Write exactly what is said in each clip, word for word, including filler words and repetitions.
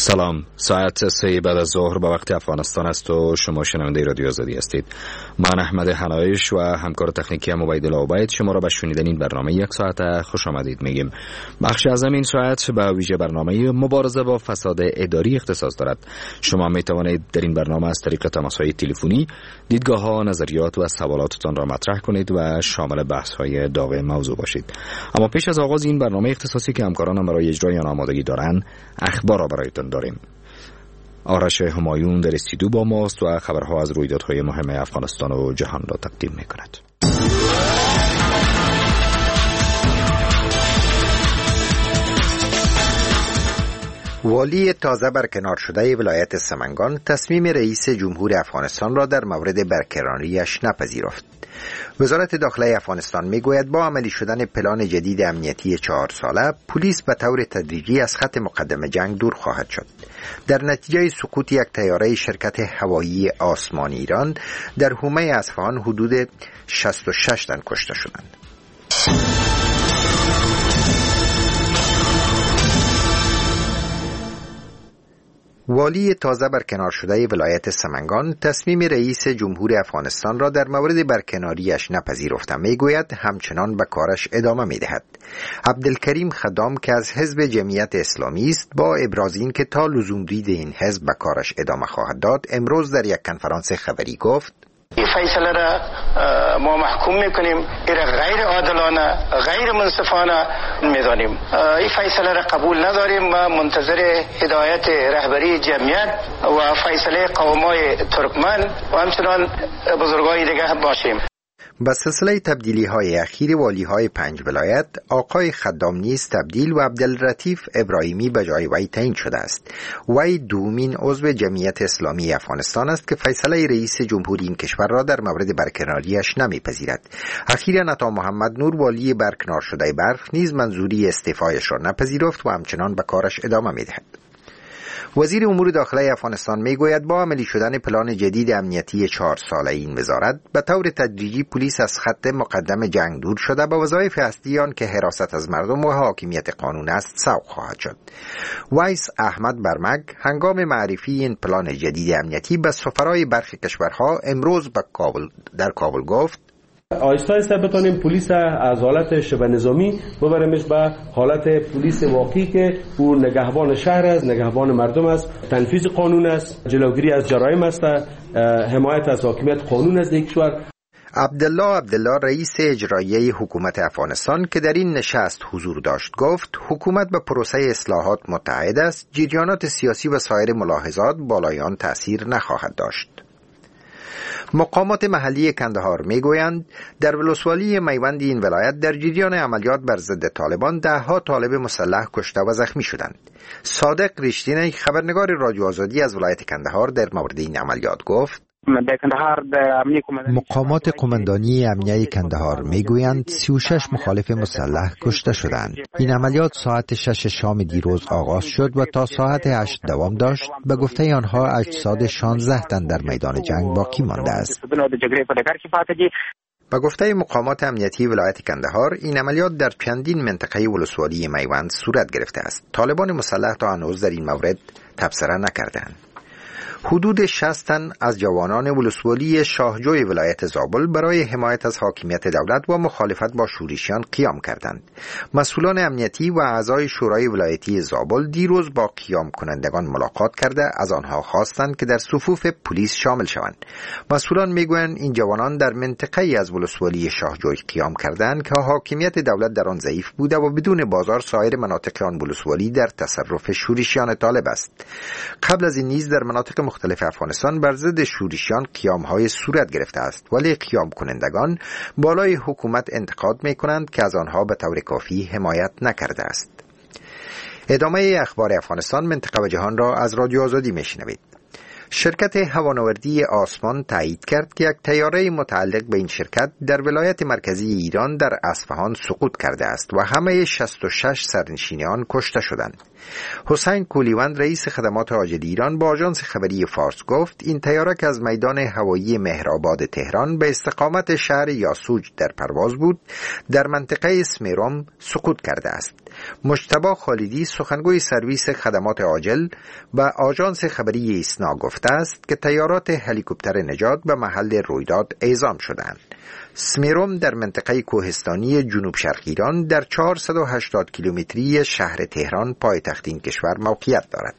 سلام، ساعت سه بعد از ظهر به وقت افغانستان است و شما شنونده رادیو آزادی هستید. من احمد حنایش و همکار تکنیکی هم عبیدالله عبید شما را به شنیدن این برنامه یک ساعت خوش آمدید میگیم. بخش از این ساعت به ویژه برنامه مبارزه با فساد اداری اختصاص دارد. شما می توانید در این برنامه از طریق تماس‌های تلفنی دیدگاه‌ها، نظریات و سوالاتتان را مطرح کنید و شامل بحث‌های داغ موضوع باشید. اما پیش از آغاز این برنامه اختصاصی که همکارانم برای اجرای آن آمادگی دارند، اخبار را برایتان داریم. آرش همایون در استودیو با ماست و خبرها از رویدادهای مهم افغانستان و جهان را تقدیم می‌کند. والی تازه برکنار شده ولایت سمنگان تصمیم رئیس جمهور افغانستان را در مورد برکناریش نپذیرفت. وزارت داخله افغانستان میگوید با عملی شدن پلان جدید امنیتی چهار ساله، پلیس به طور تدریجی از خط مقدم جنگ دور خواهد شد. در نتیجه سقوط یک طیاره شرکت هوایی آسمان ایران در حومه اصفهان حدود شصت و شش تن کشته شدند. والی تازه برکنار شده ولایت سمنگان تصمیم رئیس جمهور افغانستان را در مورد برکناریش نپذیرفته میگوید همچنان به کارش ادامه میدهد. عبدالکریم خدام که از حزب جمعیت اسلامی است با ابراز این که تا لزوم دید این حزب به کارش ادامه خواهد داد، امروز در یک کنفرانس خبری گفت این فیصله را ما محکوم میکنیم، این غیر عادلانه، غیر منصفانه میدانیم. این فیصله را قبول نداریم و منتظر هدایت رهبری جمعیت و فیصله قومای ترکمن و همچنان بزرگای دیگه باشیم. با سلسله تبدیلی های اخیر والی های پنج ولایت، آقای خدام نیز تبدیل و عبدالرتیف ابراهیمی به جای وی تعیین شده است. وی دومین عضو جمعیت اسلامی افغانستان است که فیصله رئیس جمهوری این کشور را در مورد برکناریش نمیپذیرد. اخیراً عطا محمد نور والی برکنار شده بلخ نیز منظوری استعفایش را نپذیرفت و همچنان به کارش ادامه میدهد. وزیر امور داخله افغانستان میگوید با عملی شدن پلان جدید امنیتی چهار ساله این وزارت به طور تدریجی پلیس از خط مقدم جنگ دور شده به وظایف اصلی آن که حراست از مردم و حاکمیت قانون است سوق خواهد شد. وایس احمد برمک هنگام معرفی این پلان جدید امنیتی به سفرای برخی کشورها امروز به کابل در کابل گفت آهسته آهسته بتانیم پلیس از حالت شبه نظامی ببریمش به حالت پلیس واقعی که او نگهبان شهر است، نگهبان مردم است، تنفیذ قانون است، جلوگیری از جرایم است، حمایت از حاکمیت قانون است یک کشور. عبدالله عبدالله رئیس اجرایی حکومت افغانستان که در این نشست حضور داشت گفت حکومت به پروسه اصلاحات متعهد است، جریانات سیاسی و سایر ملاحظات بالای آن تأثیر نخواهد داشت. مقامات محلی کندهار میگویند در ولسوالی میوند این ولایت در جریان عملیات بر ضد طالبان ده ها طالب مسلح کشته و زخمی شدند. صادق رشتینی خبرنگار رادیو آزادی از ولایت کندهار در مورد این عملیات گفت مقامات قماندانی امنیه کندهار میگویند سی و شش مخالف مسلح کشته شدند. این عملیات ساعت شش شام دیروز آغاز شد و تا ساعت هشت دوام داشت. به گفته آنها اجساد شانزده تن در میدان جنگ باقی مانده است. با گفته مقامات امنیتی ولایت کندهار این عملیات در چندین منطقه ولسوالی میوند صورت گرفته است. طالبان مسلح تا هنوز در این مورد تبصره نکردند. حدود شصت تن از جوانان ولسوالی شاهجوی ولایت زابل برای حمایت از حاکمیت دولت و مخالفت با شورشیان قیام کردند. مسئولان امنیتی و اعضای شورای ولایتی زابل دیروز با قیام کنندگان ملاقات کرده از آنها خواستند که در صفوف پلیس شامل شوند. مسئولان میگویند این جوانان در منطقه ای از ولسوالی شاهجوی قیام کردند که حاکمیت دولت در آن ضعیف بوده و بدون بازار سایر مناطق آن ولسوالی در تصرف شورشیان طالب است. قبل از این نیز در مناطق مختلف افغانستان بر ضد شورشیان قیام‌های صورت گرفته است، ولی قیام کنندگان بالای حکومت انتقاد می‌کنند که از آنها به طور کافی حمایت نکرده است. ادامه اخبار افغانستان، منطقه و جهان را از رادیو آزادی میشنوید. شرکت هوانوردی آسمان تایید کرد که یک طیاره متعلق به این شرکت در ولایت مرکزی ایران در اصفهان سقوط کرده است و همه شصت و شش سرنشین آن کشته شدند. حسین کولیوند رئیس خدمات عاجل ایران با آژانس خبری فارس گفت این طیاره که از میدان هوایی مهرآباد تهران به استقامت شهر یاسوج در پرواز بود در منطقه سمیروم سقوط کرده است. مجتبی خالدی سخنگوی سرویس خدمات عاجل و آژانس خبری ایسنا گفته است که تیارات هلیکوپتر نجات به محل رویداد اعزام شدند. سمیروم در منطقه کوهستانی جنوب شرق ایران در چهارصد و هشتاد کیلومتری شهر تهران پایتخت این کشور موقعیت دارد.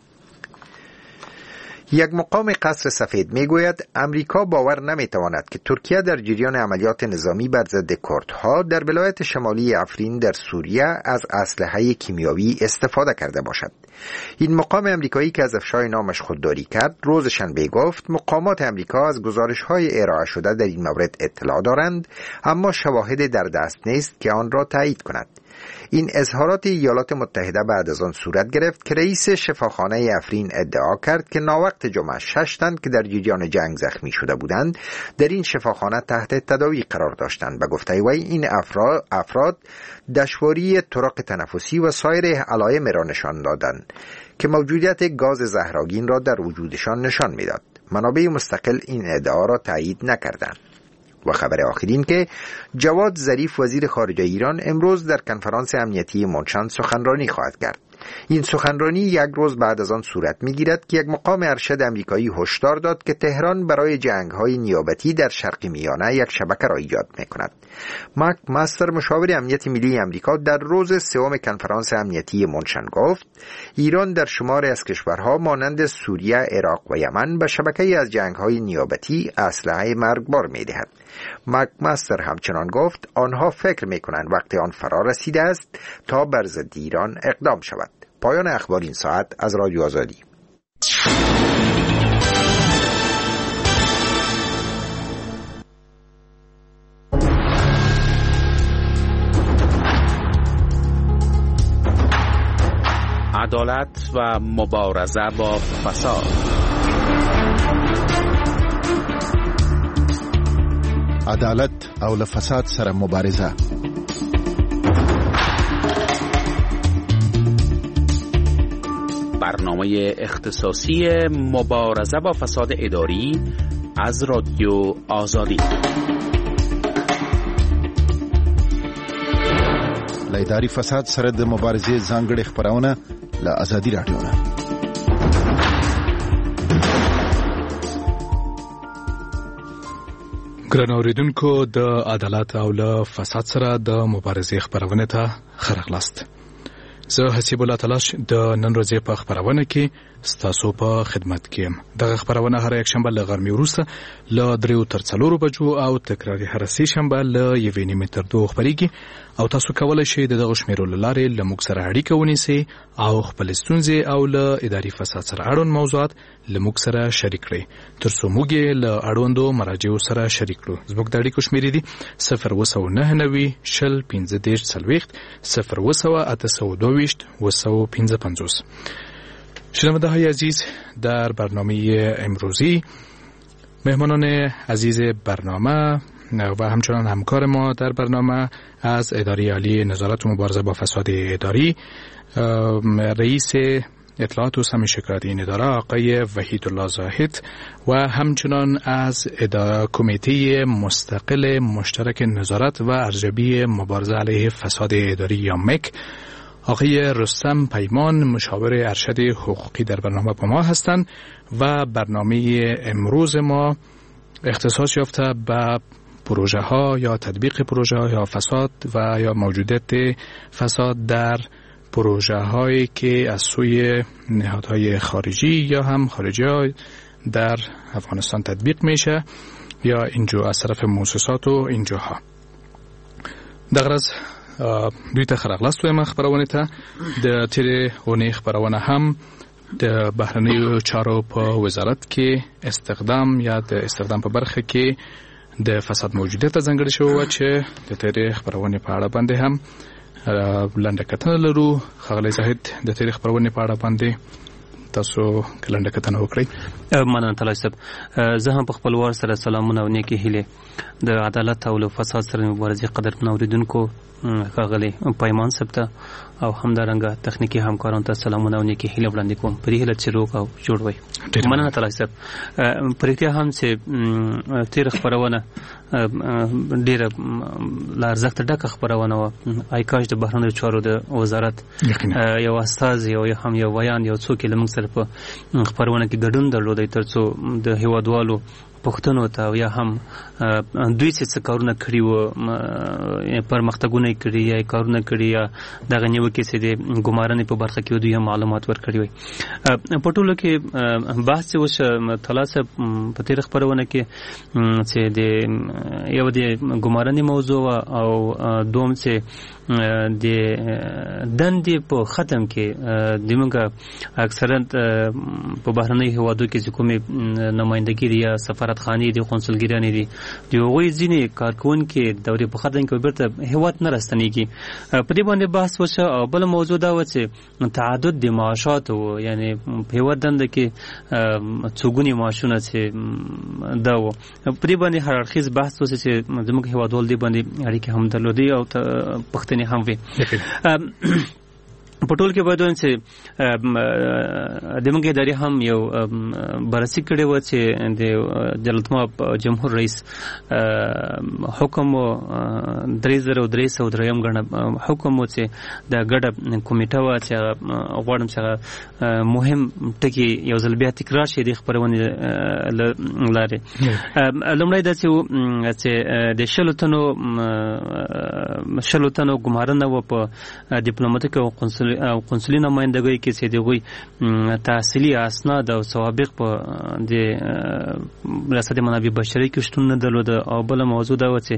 یک مقام قصر سفید میگوید امریکا باور نمیتواند که ترکیه در جریان عملیات نظامی بر ضد کردها در ولایت شمالی افرین در سوریه از اسلحه کیمیایی استفاده کرده باشد. این مقام امریکایی که از افشای نامش خودداری کرد روز شنبه گفت مقامات امریکا از گزارش‌های ارائه شده در این مورد اطلاع دارند، اما شواهد در دست نیست که آن را تایید کند. این اظهارات ایالات متحده بعد از آن صورت گرفت که رئیس شفاخانه افرین ادعا کرد که ناوقت جمعه شش تن که در جریان جنگ زخمی شده بودند در این شفاخانه تحت تداوی قرار داشتند و گفته وی این افراد, افراد دشواری طرق تنفسی و سایر علائم را نشان دادند که موجودیت گاز زهرآگین را در وجودشان نشان میداد. منابع مستقل این ادعا را تایید نکردند. و خبر آخرین که جواد ظریف وزیر خارجه ایران امروز در کنفرانس امنیتی مونشان سخنرانی خواهد کرد. این سخنرانی یک روز بعد از آن صورت می‌گیرد که یک مقام ارشد امریکایی هشدار داد که تهران برای جنگ‌های نیابتی در شرق میانه یک شبکه را ایجاد می‌کند. مک ماستر مشاور امنیت ملی امریکا در روز سوم کنفرانس امنیتی مونشان گفت ایران در شماری از کشورها مانند سوریه، عراق و یمن به شبکه‌ای از جنگ‌های نیابتی اسلحه مرگبار می‌دهد. مک ماستر همچنان گفت آنها فکر می‌کنند وقت آن فرا رسیده است تا بر ضد ایران اقدام شود. پایان اخبار این ساعت از رادیو آزادی. عدالت و مبارزه با فساد. عدالت او له فساد سره مبارزه. برنامه اختصاصی مبارزه با فساد اداری از رادیو آزادی. له اداري فساد سره د مبارزې ځانګړي خبرونه له آزادي رادیو نه. ګران اوریدونکو د عدالت او له فساد سره د مبارزې خبرونه ته ښه راغلاست. زه حسیب الله تلاش د نن ورځې په خبرونه کې ستاسو په خدمت کې یم. دغه خبرونه هر یک شنبه له غرمې وروسته له دریو تر څلورو بجو او تکراري هر سې شنبه له یوې نیمې تر دوه خبرېږي او تاسو کولی شئ د دغه شمیرو له لارې له موږ سره اړیکه ونیسئ او خپل ستونزې او له اداري فساد سره اړوند موضوعات له موږ سره شریک کړئ تر څو موږ یې له اړوندو مراجعو سره شریک کړو. زموږ د اړیکو شمیرې دي صفر اوه سوه نهه نوي شل پنځه دېرش څلوېښت صفر اوه سوه اته سوه دوه ویشت اوه سوه پنځه پنځوس. شنونده های عزیز، در برنامه امروزی مهمانان عزیز برنامه و همچنان همکار ما در برنامه از اداره عالی نظارت و مبارزه با فساد اداری رئیس اطلاعات و سهم شکایت این اداره آقای وحید الله زاهد و همچنان از اداره کمیته مستقل مشترک نظارت و ارزیابی مبارزه علیه فساد اداری یا مک آقای رستم پیمان مشاور ارشد حقوقی در برنامه با ما هستند و برنامه امروز ما اختصاص یافته به پروژه ها یا تطبیق پروژه ها یا فساد و یا موجودیت فساد در پروژه هایی که از سوی نهادهای خارجی یا هم خارجی ها در افغانستان تطبیق میشه یا اینجا از طرف مؤسسات و اینجاها. در غرض دوی ته خراغلاست وایم خبرونه ته د تیرې اونۍ خبرونه هم د بهرنیو چارو په وزارت کې استخدام یا د استخدام په برخه کې د فساد موجودیت ته ځانګړې شوی و چې د تیرې خبرونه په اړه باندې هم لنډه کتنه لرو. ښاغلی زاهد د تیرې خبرونه په اړه باندې تاسو کلنډه کتنه وکړئ. مننه تلاش صاحب. زه هم په خپل وار سره سلامونه او نیکې هیلې د عدالت او له فساد سره مبارزې قدرمن اوریدونکو ښاغلی پیمان صاحب ته او همدارنګه تخنیکی همکارانو ته سلامونه او نیکې هیلې وړاندې کوم په دې هیله چې روغ او جوړ وي. مننه تلاش صاحب. په رښتیا هم چې تیر خبرونه ډیره لارزښت ډکه خبرونه و. ایکاش د بهرنیو چارو د وزارت یو استاذ یو هم یو ویان یو څوک لمن سره په خبرونه کې ګډون درلودی ترڅو د هیوادوالو پښتنو ته یا هم دوی څه کارونه کړی وو پرمختګونه کړی یا کارونه کړی یا دغه نیوکې چې د ګمارنې په برخه کې دوی معلومات ورکړي وي. په ټولو کې بحث وشو تلاسه په تیر خبرونه کې چې د یو د ګمارنې موضوع او دوم چې د دندې په ختم کې د موږ اکثرا په بهرنۍ هیوادو کې چې کومې نمائندګي یا سفارتخانې دي قونسلګریانې دي د هغوی ځینې کارکوونکي دورې په ختم کې بیرته هیواد نه راستنېږي. په دې باندې بحث وشو او بل موضوع دا و چې تعدد د معاشاتو یعنی په هیواد دنده کې څوګونی معاشونه چې دا و په دې باندې هر اړخیز بحث وشو چې زموږ هیوادوال دې باندې اړیکې هم درلودې او پښتني هم وي. په ټول کې باید ووایم چې د موږ ادارې هم یو بررسي کړې وه چې د جلالتمآب جمهور رئیس حکم و درې زره درې سوه درېیم ګڼه حکم و چې د ګډه کمیټه وه چې غواړم چې مهم ټکي یو ځل بیا تکرار شي د خپرونې لارې. لومړی دا چې چې د شلو تنو شلو تنو ګمارنه وه په ډیپلوماتیک او قونسل او قونسلي نمائندګۍ کې چې دغوی تحصیلي اسناد او سوابق په د ریاست منابع بشري کې شتون نه درلوده. او بله موضوع دا و چې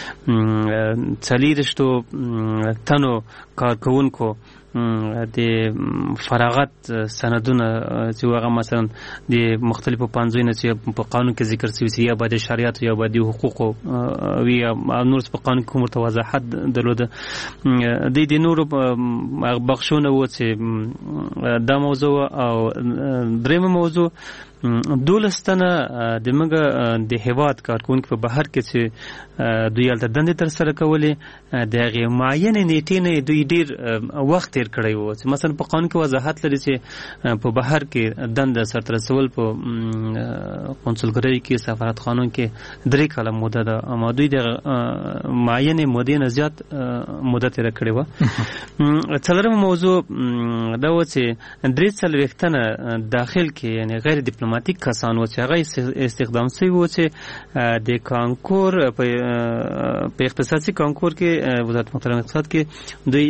څلېرویشتو تنو کارکوونکو د فراغت سندونه چې هغه مثلا د مختلفو پانځوینه چې په قانون کې ذکر شوي یا باید شریعت یا باید حقوقو وي او نور په قانون کې کوم توضیحات درلوده. د دې نور بخښونه و چې دا موضوع او درېمه موضوع دولس تنه د موږ د هیواد کارکوونکي په بهر کې چې دوی هلته دندې ترسره کولې د هغې معینې نیټې نه دوی ډېر وخت تېر کړی و. چې مثلا په قانون کې وضاحت لري چې په بهر کې دنده سرته رسول په قونسلګریو کې سفارتخانو کې درې کاله موده ده اما دوی د معینې مودې نه زیات موده تېره کړې وه. څلورمه موضوع دا و چې درې څلوېښت تنه داخل کې یعنې غیر ډیپلوماتیک کسان و چې هغه استخدام شوي و چې د کانکور په اختصاصي کانکور کې وزارت محترم اقتصاد کې دوی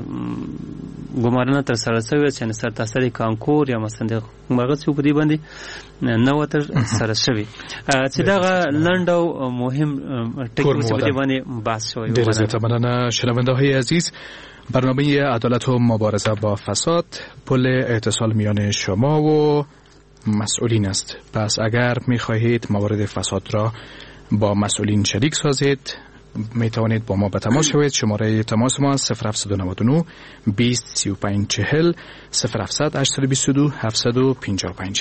ګمارنه ترسره شوې چې سرتاسري کانکور یا مثلا د هغه څه په دې باندې نه و ترسره شوي چې دغه لنډ او مهم ټکي چې په دې باندې بحث شوی. ډېره زیاته مننه شنونده‌های عزیز. برنامه عدالت و مبارزه با فساد پل اتصال میان شما و مسئولین است. پس اگر می خواهید موارد فساد را با مسئولین شریک سازید می توانید با ما به تماس شوید. شماره تماس ما صفر هفت نه نه بیست سی و پنج چهل صفر هفت هشت دو دو هفت پنج پنج.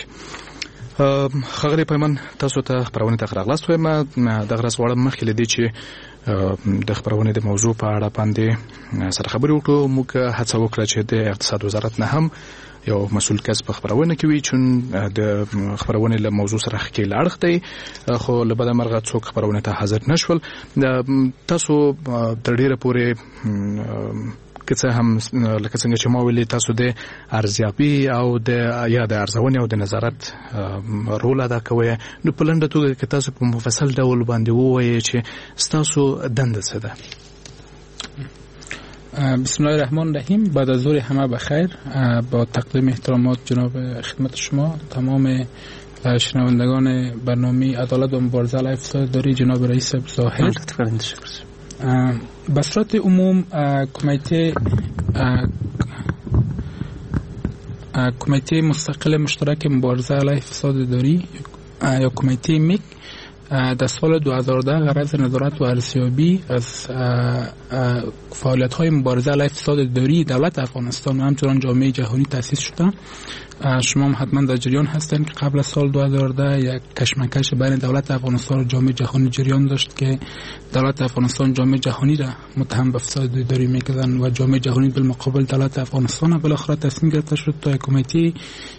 خغلی پیمان تاسو ته خبرونه ته راغلاست و ما دغه راز غواړم مخکې له دې چې د خبرونه د موضوع په اړه باندې سره خبرې وکړو. موږ هڅه وکړه چې د اقتصاد وزارت نه هم یو مسؤل کس په خبرونه کې وي چون د خبرونه له موضوع سره ښکیل اړخ دی خو له بده مرغه څوک خبرونه ته حاضر نشول. تاسو تر ډیره پورې که څه هم لکه څنګه چې ما ویلي تاسو د ارزیابي او د یا د ارزونې او د نظارت رول ادا کوئ. نو په لنډه توګه که تاسو په مفصل ډول باندې ووایئ چې ستاسو دنده څه ده. بسم الله الرحمن الرحیم. بعد از ظهر همه بخیر. با تقدیم احترامات جناب خدمت شما تمام شنوندگان برنامه عدالت و مبارزه علیه فساد داری جناب رئیس ظاهر. به صورت عموم کمیته کمیته مستقل مشترک مبارزه علیه فساد داری یا کمیته میک در سال دو هزار و ده غرض نظارت و ارزیابی از فعالیت‌های مبارزه علیه فساد داری دولت افغانستان و همچنان جامعه جهانی تأسیس شده شما هم حتما در جریان هستین که قبل از سال دو هزار و ده یک کشمکش بین دولت افغانستان و جامعه جهانی جریان داشت که دولت افغانستان جامعه جهانی را متهم به فساد اداری میکردن و جامعه جهانی بالمقابل دولت افغانستان بالاخره تصمیم گرفته شد تا کمیته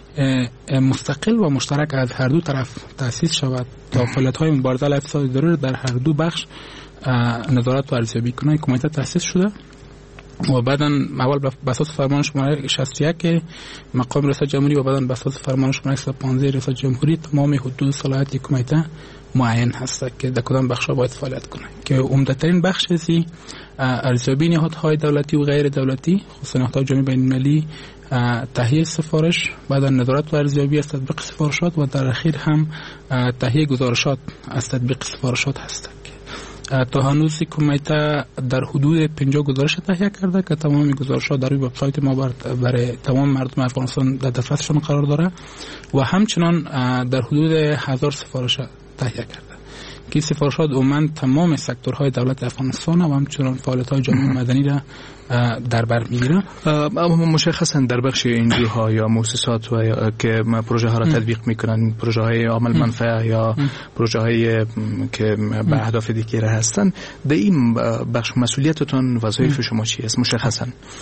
مستقل و مشترک از هر دو طرف تأسیس شود تا فعالیت‌های مبارزه علیه فساد اداری را در هر دو بخش نظارت و ارزیابی کنه. کمیته تأسیس شده و بعداً اول به اساس فرمان شماره شصت و یک که مقام ریاست جمهوری و بعداً به اساس فرمان شماره صد و پانزده ریاست جمهوری تمام حدود صلاحیت کمیته معین هست که در کدام بخش‌ها باید فعالیت کنه که عمده‌ترین بخش ازی ارزیابی نهادهای دولتی و غیر دولتی خصوصا نهادهای جامعه بین‌المللی، تهیه سفارش، بعداً نظارت و ارزیابی از تطبیق سفارشات و در اخیر هم تهیه گزارشات از تطبیق سفارشات هست. تا هنوز کمیته در حدود پنجاه گزارش تهیه کرده که تمام گزارشات در وبسایت ما برای تمام مردم افغانستان در دسترسشان قرار داره و همچنان در حدود هزار سفارش تهیه کرده که سفارشات عموما تمام سکتورهای دولت افغانستان و همچنان فعالیت‌های جامعه مدنی را در بر میگیره. اما مشخصا در بخش انجیوها یا مؤسسات و یا که پروژه ها را تطبیق میکنن، پروژه های عامل منفعه یا پروژه های که به اهداف دیگه هستن، در این بخش مسئولیتتون وظایف شما چی است مشخصا؟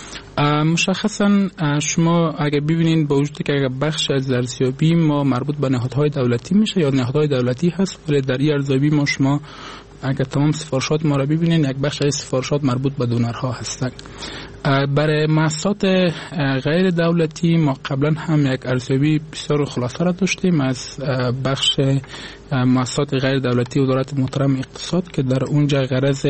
مشخصا شما اگر ببینید با وجودی که بخش از ارزیابی ما مربوط به نهادهای دولتی میشه یا نهادهای دولتی هست، ولی در این ارزیابی ما شما اگر تمام سفارشات ما را ببینید یک بخش از سفارشات مربوط به دونرها هستند. برای مؤسسات غیر دولتی ما قبلا هم یک ارزیابی بسیار خلاصه را داشتیم از بخش مؤسسات غیر دولتی وزارت محترم اقتصاد که در اونجا غرض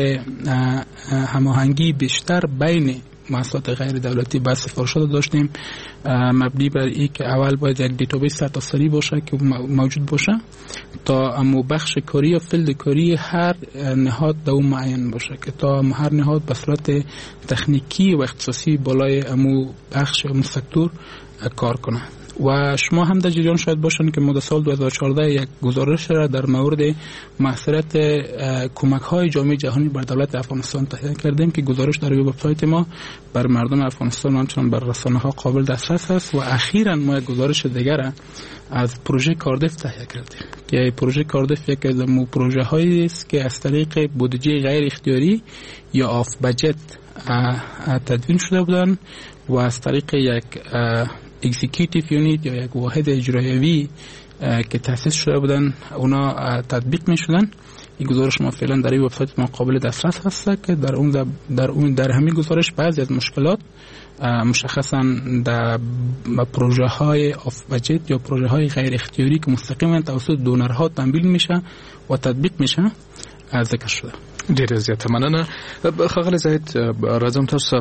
هماهنگی بیشتر بین مؤسسات غیر دولتی با سفارشات داشتیم، مبنی بر این که اول باید یک دیتابیس سرتاسری باشه که موجود باشه تا امو بخش کاری و فیلد کاری هر نهاد در اون معین باشه که تا هر نهاد به صورت تکنیکی و اختصاصی بالای امو بخش امو سکتور کار کنه. و شما هم در جریان شاید باشن که ما در سال دو هزار و چهارده یک گزارش را در مورد مؤثریت کمک های جامعه جهانی بر دولت افغانستان تهیه کردیم که گزارش در وبسایت ما بر مردم افغانستان و همچنان بر رسانه ها قابل دسترس است. و اخیراً ما یک گزارش دیگر از پروژه کاردف تهیه کردیم که پروژه کاردف یک از مو پروژه هایی است که از طریق بودجه غیر اختیاری یا آف بجت تدوین شده بودن و از طریق یک اکزیکیوتیو یونیت یا یک واحد اجرایوی که تأسیس شده بودن اونا تطبیق می شدن. این گزارش ما فعلا در این وبسایت ما قابل دسترس هست که در اون در اون در همین گزارش بعضی از مشکلات مشخصا در پروژه های آف بجت یا پروژه های غیر اختیاری که مستقیما توسط دونرها تمویل میشه و تطبیق میشه ذکر شده. ډېر زیاته مننه. ښاغلی زاهد راځم تاسو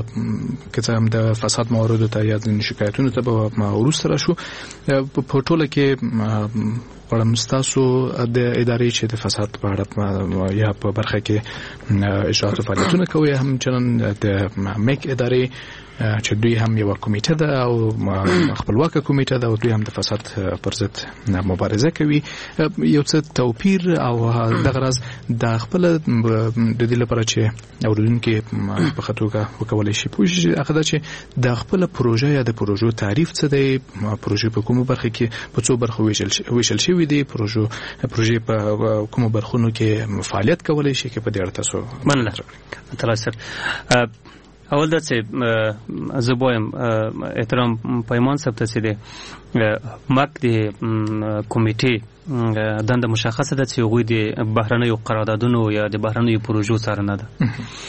که څه هم د فساد مواردو ته یا د شکایتونو ته به وروسته راشو. په ټوله کې غواړم ستاسو د ادارې چې د فساد په اړه یا په برخه کې اجرات فعالیتونه کوي همچنان د میک ادارې چې دوی هم یو کمیټه ده او خپلواکه کمیټه ده او دوی هم د فساد پر ضد مبارزه کوي. یو څه توپیر او دغه راز د خپل د دې لپاره چې اوریدونکو په خطوګه وکولای شي پوه شي هغه دا چې د خپل پروژه یا د پروژو تعریف څه دی، پروژه په کومه برخه کې په څو برخو ویشل شوی دی، پروژه پروژه په کومه برخونو کې فعالیت کولای شي کې په دې اړه تاسو مننه. تلاسر اول دا چې زه وایم احترام پیمان صاحب ته چې د مک د کمیټې دنده مشخصه ده چې هغوی د بهرنیو قراردادونو یا د بهرنیو پروژو څارنه ده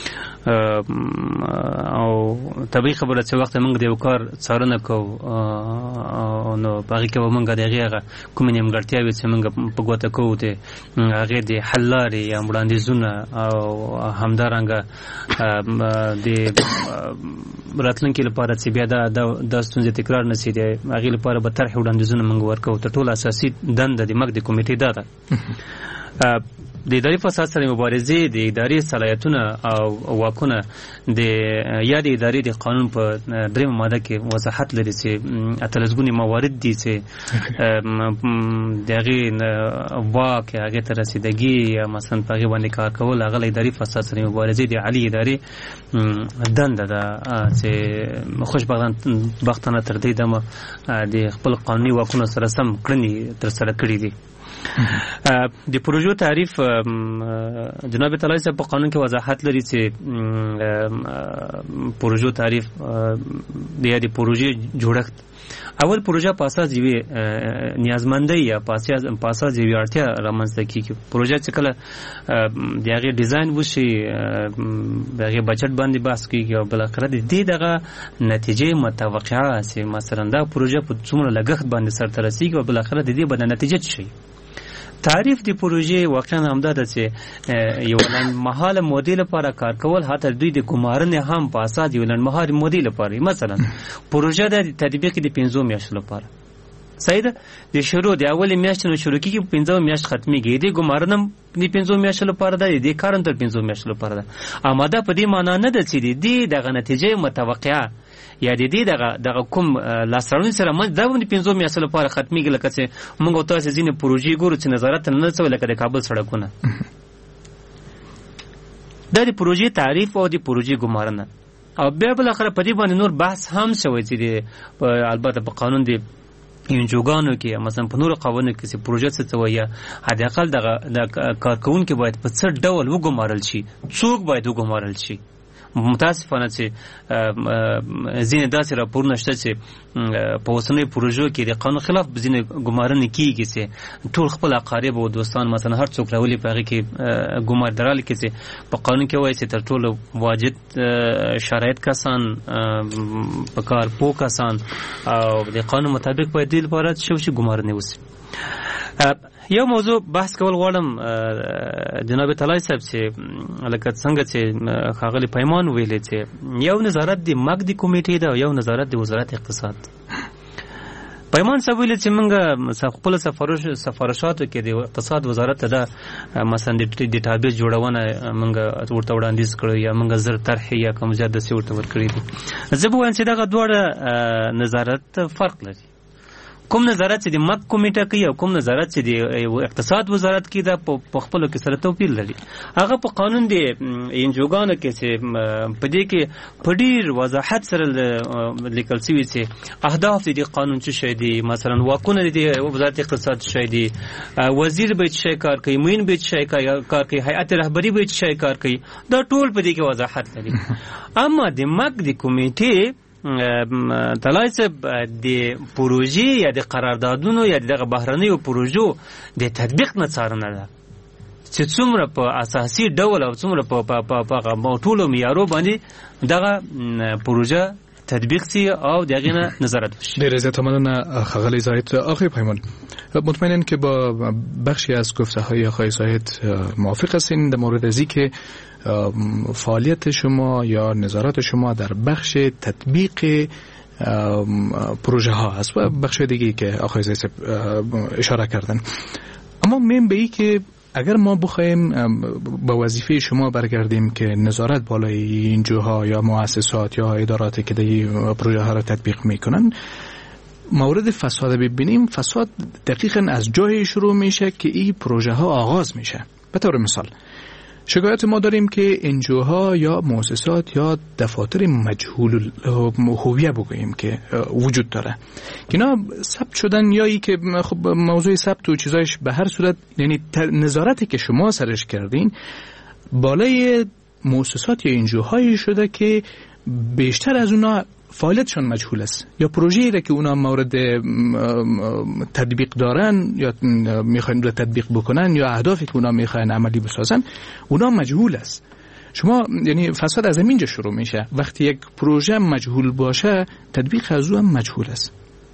او طبیعي خبره چې وخت موږ د یو کار څارنه کوو نو په هغې کې به موږ د هغې هغه کومې نیمګړتیاوې چې موږ په ګوته کوو د هغې د حل لارې یا وړاندیزونه او همدارنګه د راتلونکي لپاره چې بیا دا ستونزې تکرار نه شي د هغې لپاره به طرحې وړاندیزونه موږ ورکوو. تر ټولو اساسي دنده د مک د کمیټې دا ده. د اداري فساد سره مبارزه د اداري صلاحیتونه او واکونه د یا د اداري د قانون په درېمه ماده کې وضاحت لري چې اتلسګونی موارد دي چې دغه واک هغه ته رسیدګي یا مثلا په هغه باندې کار کول هغه د اداري فساد سره مبارزه د عالی اداري دنده ده چې خوشبختانه تر دې دمه د خپل قانوني واکونو سره سم کړنې تر سره کړې دي. د پروژو تعریف جناب طلایي صاحب په قانون کې وضاحت لري چې پروژو تعریف د یادې پروژې جوړښت اول پروژه په اساس یوې نیازمندۍ یا په اساس یوې اړتیا رامنځته کیږي. پروژه چې کله د هغې ډیزاین وشي د هغې بجټ باندې بحث کیږي او بالاخره د دې دغه نتیجې متوقعه چې مثلا دا پروژه په څومره لګښت باندې سرته رسیږي او بالاخره د دې به نتیجه څه شي. تعریف د پروژې واقعا همدا ده چې یو لنډمهاله مودې لپاره کار کول حتی دوی د ګمارنې هم په اساس یو لنډمهاله مودې لپاره مثلا پروژه د تطبیق د پنځو میاشتو لپاره صحیح ده د شروع د اولې میاشتې نه شروع کېږي په پنځو میاشت ختمېږي د ګمارنه د پنځو میاشتو لپاره ده د کارم تر پنځو میاشتو لپاره ده. اماده په دې معنا نه ده چې د دې دغه نتیجې متوقعه یا د دې دغه دغه کوم لاسرونی سره من دا د پنځو میاشتو لپاره ختمېږي لکه چې موږ تاسو ځینې پروژې ګورو چې نظارت نه څه لکه د کابل سړکونه دا د پروژې تعریف او د پروژې ګمارنه او بیا بالاخره په دې باندې نور بحث هم شوی چې البته په قانون دی انجوګانو کې مثلا په نور قوانینو کې چې پروژه څه ته وایي حد اقل د کارکونکو باید په څه ډول وګمارل شي څوک باید وګمارل شي. متاسفانه چې ځینې داسې راپورونه شته چې په اوسنیو پروژو کې د قانون خلاف ځینې ګمارنې کېږي چې ټول خپل اقارب او دوستان مثلا هر څوک راولي په هغې کې ګمار درالي کې چې په قانون کې وایي چې تر ټولو واجد شرایط کسان په کار پوه کسان او د قانون مطابق باید دې لپاره څه وشي ګمارنې وشي. یو موضوع بحث کول غواړم جناب طلایي صاحب چې لکه څنګه چې ښاغلي پیمان ویلې چې یو نظارت د مګ د کمیټې ده او یو نظارت د وزارت اقتصاد. پیمان صاحب ویلې چې موږ خپل سفارشاتو کې د اقتصاد وزارت ته ده مثلا د ډیټابیس جوړونه موږ ورته وړاندیز کړو یا موږ زر طرحې یا کوم زیات داسې ورته ورکړي دي. زه به وایم چې دغه دواړه نظارت فرق لري. کوم نظارت چې د مک کمیټه کوي او کوم نظارت چې د اقتصاد وزارت کوي دا په خپلو کې سره توپیر لري. هغه په قانون د انجوګانو کې چې په دې کې په ډېر وضاحت سره لیکل شوي چې اهداف د دې قانون څه شی دي مثلا واکونه د وزارت اقتصاد څه شی دي وزیر به څه شی کار کوي معین به څه شی کار کوي هیئت رهبري به څه شی کار کوي دا ټول په دې کې وضاحت لري. اما د مک د کمیټې طلایي صاحب د پروژې یا د قراردادونو یا دغه بهرنیو پروژو د تطبیق نه څارنه ده چې څومره په اساسي ډول او څومره په ټولو معیارو باندې دغه پروژه تطبیق سي او دغه نه نظارت وشي. ډېر زیاته مننه ښاغلی زاهد. آقای پیمان مطمئناً که با بخشی از گفته های آقای زاهد موافق هستین در مورد از اینکه فعالیت شما یا نظارت شما در بخش تطبیق پروژه ها هست و بخش دیگه که آقای زاهد اشاره کردن. اما میم به ای که اگر ما بخوایم با وظیفه شما برگردیم که نظارت بالای این جوها یا مؤسسات یا اداراتی که این پروژه ها را تطبیق میکنن مورد فساد ببینیم، فساد دقیقاً از جایی شروع میشه که این پروژه ها آغاز میشه. به طور مثال شکایت ما داریم که انجوها یا مؤسسات یا دفاتر مجهول هویه بگوییم که وجود داره که اینا ثبت شدن یا ای که خب موضوع ثبت و چیزایش به هر صورت یعنی نظارتی که شما سرش کردین بالای مؤسسات یا انجوهایی شده که بیشتر از اونا فعالیتشون مجهول است یا پروژه‌ای را که اونا مورد تطبیق دارن یا میخواین رو تطبیق بکنن یا اهدافی که اونا میخواین عملی بسازن اونا مجهول است. شما یعنی فساد از اینجا شروع میشه. وقتی یک پروژه مجهول باشه تطبیق از اون مجهول است.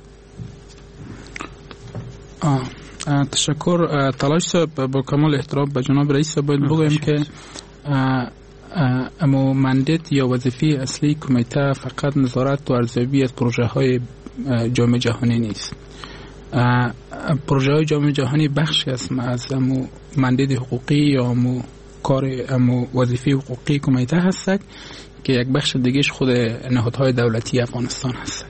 آه. آه. تشکر طلایي صاحب. با کمال احترام به جناب رئیس باید بگویم که اما مندت یا وظیفه اصلی کمیته فقط نظارت و ارزیابی از پروژه های جام جهانی نیست. پروژه های جام جهانی بخشی است از مندید حقوقی یا امو کار امو وظیفه حقوقی کمیته هست که یک بخش دیگهش خود نهادهای دولتی افغانستان هست.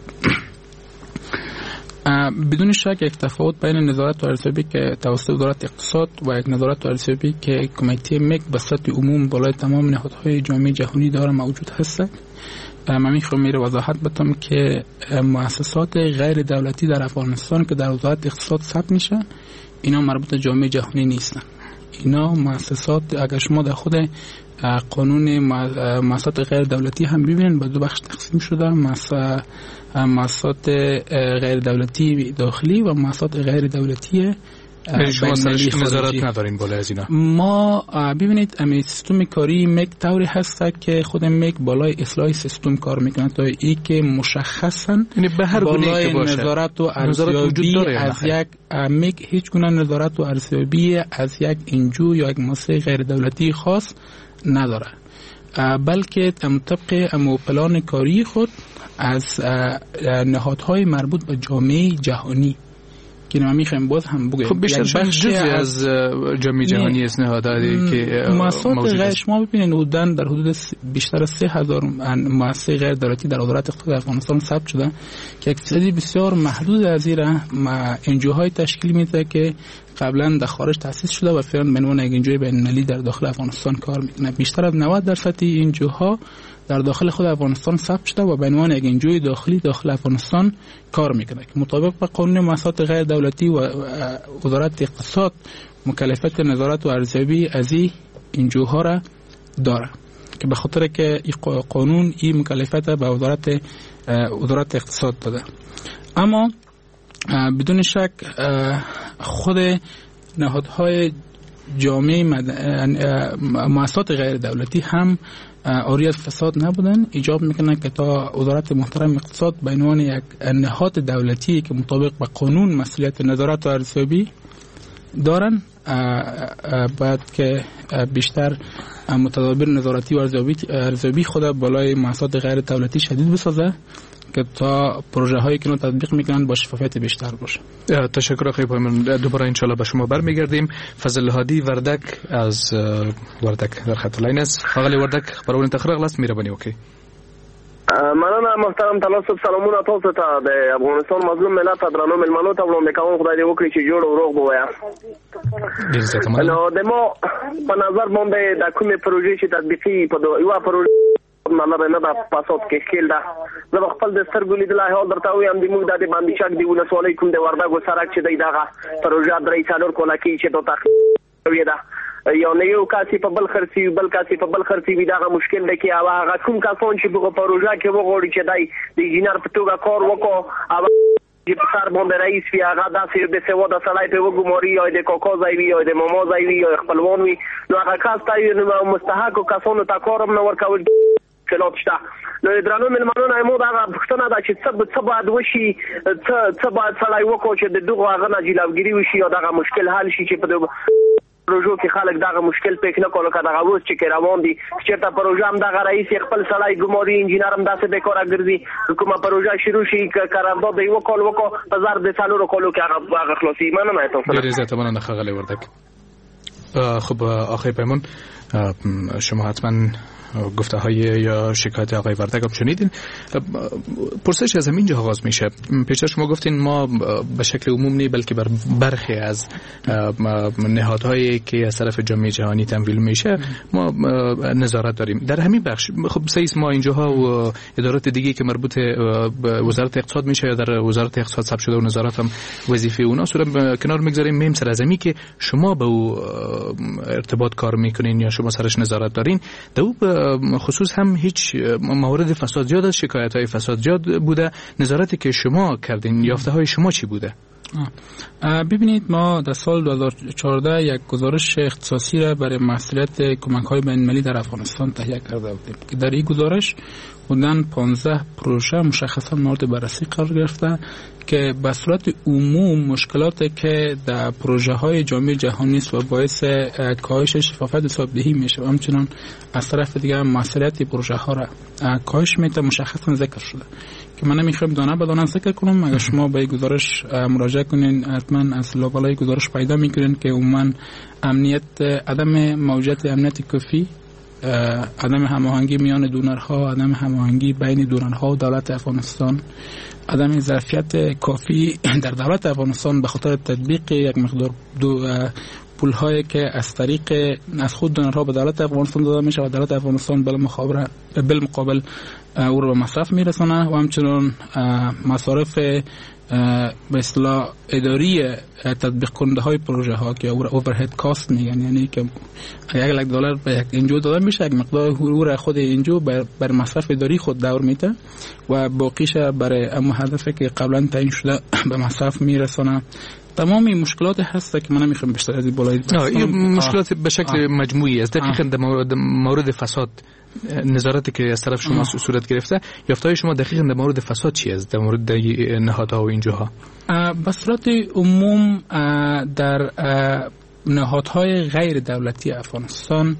بدون شک یک تفاوت بین نظارت و ارزیابی که توسط وزارت اقتصاد و یک نظارت و ارزیابی که کمیته مک به صورت عموم بالای تمام نهادهای جامعه جهانی داره موجود هست. من میخوام میره وضاحت بدم که مؤسسات غیر دولتی در افغانستان که در وزارت اقتصاد ثبت میشه اینا مربوط به جامعه جهانی نیستن. اینا مؤسسات اگر شما در خود قانون مؤسسات غیر دولتی هم ببینید به دو بخش تقسیم شده، مؤسسات غیر دولتی داخلی و مؤسسات غیر دولتی. شما سرش نظارت ندارین بالای از اینا؟ ما ببینید امی سیستم کاری مک طوری هست که خود مک بالای اصلاح سیستم کار میکنه تا ای که مشخصا یعنی به هر گونه که باشه نظارت و ارزیابی از یک مک هیچ گونه نظارت و ارزیابی از یک انجو یا یک مؤسسه غیر دولتی خاص نداره، بلکه طبق امو پلان کاری خود از نهادهای مربوط به جامعه جهانی که ما میخوایم باز هم بگیم خب بیشتر جزئی از جامعه جهانی است نهادهایی که مؤسسات غیر شما ببینید حدوداً در حدود بیشتر از سه هزار مؤسسه غیر دولتی در وزارت اقتصاد افغانستان ثبت شده که اقتصادی بسیار محدود از این انجوهای تشکیل میده که قبلا در خارج تأسیس شده و فعلا به عنوان یک انجوی بین‌المللی در داخل افغانستان کار میکنه. بیشتر از نود درصد این انجوها در داخل خود افغانستان ثبت شده و به عنوان یک انجوی داخلی داخل افغانستان کار میکنه که مطابق با قانون مؤسسات غیر دولتی و وزارت اقتصاد مکلفیت نظارت و ارزیابی از این انجوها را داره که به خاطر که این قانون این مکلفیت به وزارت وزارت اقتصاد داده. اما بدون شک خود نهادهای جامعه مؤسسات غیر دولتی هم آری از فساد نبودن، ایجاب میکنه که تا وزارت محترم اقتصاد به عنوان یک نهاد دولتی که مطابق با قانون مسئولیت نظارت و ارزیابی دارن باید که بیشتر متدابر نظارتی و ارزیابی خود بالای مؤسسات غیر دولتی شدید بسازه که تا پروژه هایی که نو تطبیق میکنن با شفافیت بیشتر باشه. تشکر آقای پایمان. دوباره انشالله به شما برمیگردیم. فضل هادی وردک از وردک در خط لاین است. آقای وردک خبرونه تخرق لاست میربانی اوکی. مننه محترم تلاسب سلامونه تاسو ته د افغانستان مظلوم ملت درنو ملمنو ته وړاندې کوم خدای دې وکړي چې جوړ او روغ بویا. نو د مو په نظر باندې د کومې پروژې چې تطبیقي په یو پروژه مطلب نه د پاسوت کې خیل ده زه خپل د سترګو لیدلای هو درته وایم د موږ د باندې چاک دی ولسوالۍ کوم د وردګو سرک چې دی دغه پروژه درې څلور کوله کې چې دوه تخوي ده یو نه یو کاسي په بل خرسي بل کاسي په بل خرسي وی دغه مشکل ده کې هغه کوم کسان چې په پروژه کې وګوري چې دی د انجینر په توګه کار وکړو او چې په سر باندې رئیس وی هغه داسې د سیوا د سړی په وګموري یا د کوکو ځای وی یا د مومو ځای وی یا خپلوان وی نو هغه کاس ته نو مستحق کسانو ته کارم نه ورکول خلاف شته. نو درنو ملمنو نه مو دا پښتنه دا چې څه څه باید وشي څه څه باید سړی وکړي چې د دغه هغه نه جلوګیری وشي او دغه مشکل حل شي چې په پروژو کې خلک دغه مشکل پېښ نه کولو کړه اوس چې روان دي چې تا پروژه هم دغه رئیس خپل سړی ګموري انجینر هم داسې به کار ګرځي کومه پروژه شروع شي قرارداد یو کول وکړو په زر د څلورو کولو کې هغه خلاصي مننه تاسو ډیر عزت مننه خغلی وردک. خب آقای پیمان شما حتما گفته های یا شکایت آقای وردک هم شنیدین. پرسش از همینجا آغاز میشه. پیشتر شما گفتین ما به شکل عموم نی بلکه بر برخی از نهادهایی که از طرف جامعه جهانی تمویل میشه ما نظارت داریم. در همین بخش خب سیس ما اینجاها و ادارات دیگه که مربوط به وزارت اقتصاد میشه یا در وزارت اقتصاد ثبت شده و نظارت هم وظیفه اونا صورت کنار میگذاریم. میم سر از همی که شما به او ارتباط کار میکنین یا شما سرش نظارت دارین در خصوص هم هیچ موارد فساد زیاد از شکایت های فساد زیاد بوده. نظارتی که شما کردین یافته های شما چی بوده؟ ببینید ما در سال دو هزار و چهارده یک گزارش اختصاصی را برای مسئولیت کمک های بین‌المللی در افغانستان تهیه کرده بودیم که در این گزارش حدوداً پانزده پروژه مشخصا مورد بررسی قرار گرفته که به صورت عموم مشکلاتی که در پروژه های جامعه جهانی است و باعث کاهش شفافیت حسابدهی میشه و همچنان از طرف دیگر مسئولیت پروژه ها را کاهش میده مشخصا ذکر شده که من نمیخوام دانه به دانه ذکر کنم. اگر شما به گزارش مراجعه کنین حتما از لابلای گزارش پیدا میکنین که عموما امنیت عدم موجودیت امنیت کافی، عدم هماهنگی میان دونرها، عدم هماهنگی بین دونرها و دولت افغانستان، عدم ظرفیت کافی در دولت افغانستان به خاطر تطبیق یک مقدار دو پول‌هایی که از طریق از خود دونرها به دولت افغانستان داده میشه و دولت افغانستان بالمقابل بالمقابل او رو به مصرف میرسونه و همچنین مصارف به اصطلاح اداری تطبیق کننده های پروژه ها که اوورهد کاست میگن، یعنی که اگر یک دلار به یک انجو داده میشه یک مقدار او را خود انجو بر, بر مصرف اداری خود دور میده و باقیش برای اما هدفی که قبلا تعیین شده به مصرف میرسونه. تمامی مشکلات هست که من نمیخوام بیشتر از این بالای این مشکلات به شکل مجموعی است. دقیقاً در مورد, مورد فساد نظارتی که از طرف شما صورت گرفته، یافته‌های شما دقیقاً در مورد فساد چی است؟ در مورد نهادها و اینجاها به صورت عموم در نهادهای غیر دولتی افغانستان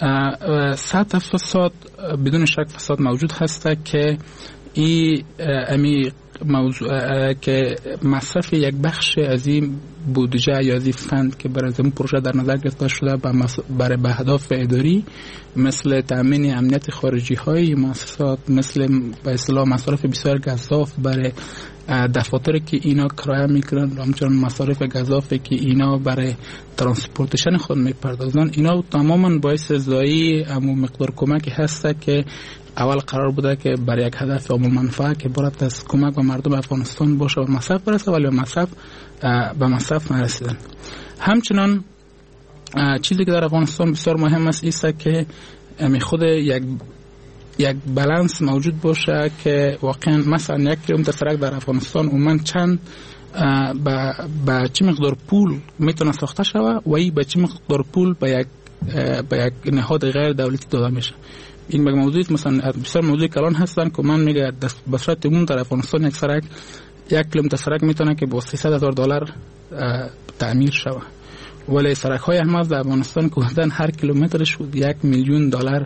سطح فساد بدون شک فساد موجود هست که این امی موضوع که مصرف یک بخش از این بودجه یا از این فند که برای این پروژه در نظر گرفته شده برای به اهداف اداری مثل تامین امنیت خارجی های مؤسسات، مثل به اصطلاح مصارف بسیار گزاف برای دفاتری که اینا کرایه میکنن و همچنین مصارف گزافی که اینا برای ترانسپورتیشن خود میپردازن، اینا تماما باعث ضایع امو مقدار کمکی هست که اول قرار بوده که برای یک هدف عموم منفعه که برات از کمک به مردم افغانستان باشه و مصرف برسه، ولی مصرف به مصرف نرسیدن. همچنان چیزی که در افغانستان بسیار مهم است ایست که خود یک یک بالانس موجود باشه که واقعا مثلا یک کیلومتر سرک در افغانستان عموما چند با با چه مقدار پول میتونه ساخته شود و ای با چه مقدار پول به یک به یک نهاد غیر دولتی داده میشه. این یک موضوعی مثلا بسیار موضوعی کلان هستن که من میگه به صورت عموم در افغانستان یک سرک یک کیلومتر سرک میتونه که با سیصد هزار دلار تعمیر شود، ولی سرک های هم در افغانستان که حدوداً هر کیلومترش یک میلیون دلار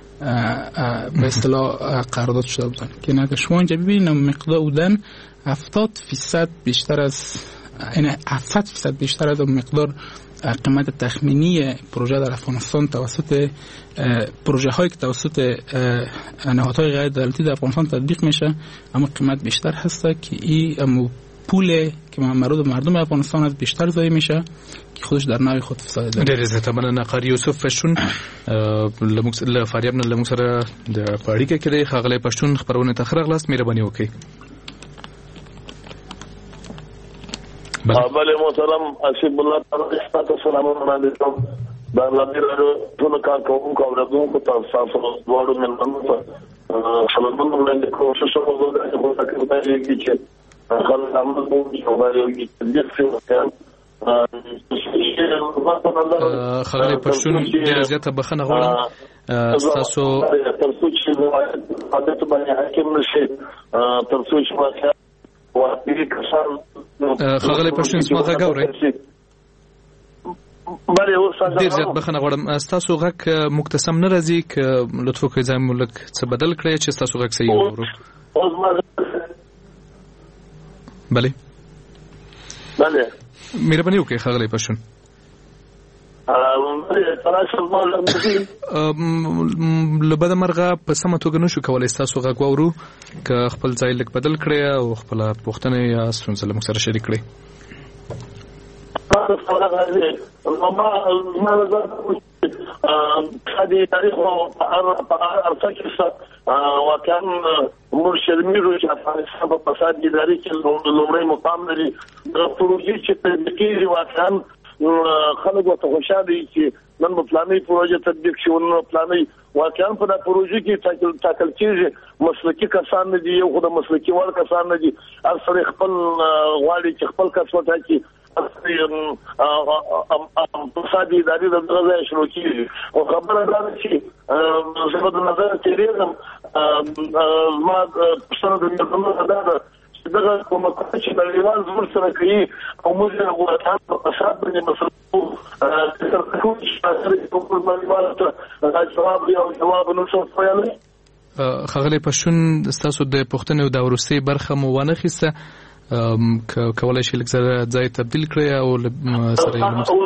به اصطلاح قرارداد شده بودن که نه شما اینجا ببینید مقدار بودن هفتاد فیصد بیشتر از یعنی هفتصد فیصد بیشتر از مقدار قیمت تخمینی پروژه در افغانستان توسط پروژه هایی که توسط نهادهای غیر دولتی در افغانستان تطبیق میشه، اما قیمت بیشتر هست که این پول که مربوط به مردم افغانستان از بیشتر ضایع میشه که خودش در نوع خود فساد داره. ډېر زیاته مننه قاری یوسف پښتون له فاریاب نه لمو سره د پاړیکه کې خغلی پښتون خبرونه تخرغ لاست مهرباني وکړئ. بله محترم اسیب الله تعالی سلامونه علیکم. دا لابي ټول کار کوم کوم راځو په تاسو ورو ملمنو ته سلامونه وړاندې کوم چې څه وګورئ چې په تاسو باندې کې خلک عمل کوي او باندې دې څه خغلی پښتون ډېر زیاته بخښنه غواړم تاسو ترڅو چې عادت باندې حاکم نشي ترڅو چې واقعا واقعي کسان خغلی پښتون سمه غاوري بله اوس ډېر زیات بخښنه غواړم تاسو غږ مکتسم نه راځي ک لطفو کوئ ځای مولک څه بدل کړئ چې تاسو غږ صحیح وورو. بله بله مهرباني وکړئ خغلی پښتون. لبدا مرغه په سمه توګه نشو کولای تاسو غږ وورو که خپل ځای لک بدل کړئ او خپل پوښتنه یا ستونزه له موږ سره شریک کړئ. هذه تاريخ وكان مرشد ميرو جعفر صاحب فساد اداري کې لومړی مقام لري پروژې چې تطبیقي وکړ خلک ورته خوشاله دي چې نن په پلاني پروژه تطبیق شي نو پلاني واقعا په دا پروژه کې تاکل تاکل کېږي مسلکي کسان نه دي یو خو د مسلکي ور کسان نه دي اصل خپل غواړي چې خپل کس وته کې فساد اداري د غزا شروع کیږي او خبره ده چې زه د نظر تیریږم ما پښتنو د نظامونو دا ده چې دغه حکومتونه چې نړیوال زور سره کوي او موږ د افغانستان په فساد باندې مصروف تر څو چې حکومت نړیوال ته جواب دی او جواب نو څه وایي. خغلی پښتون ستاسو د پښتنو د ورستي برخه مو ونه خسته کولای شي لکه ځای تبدیل کړی او سره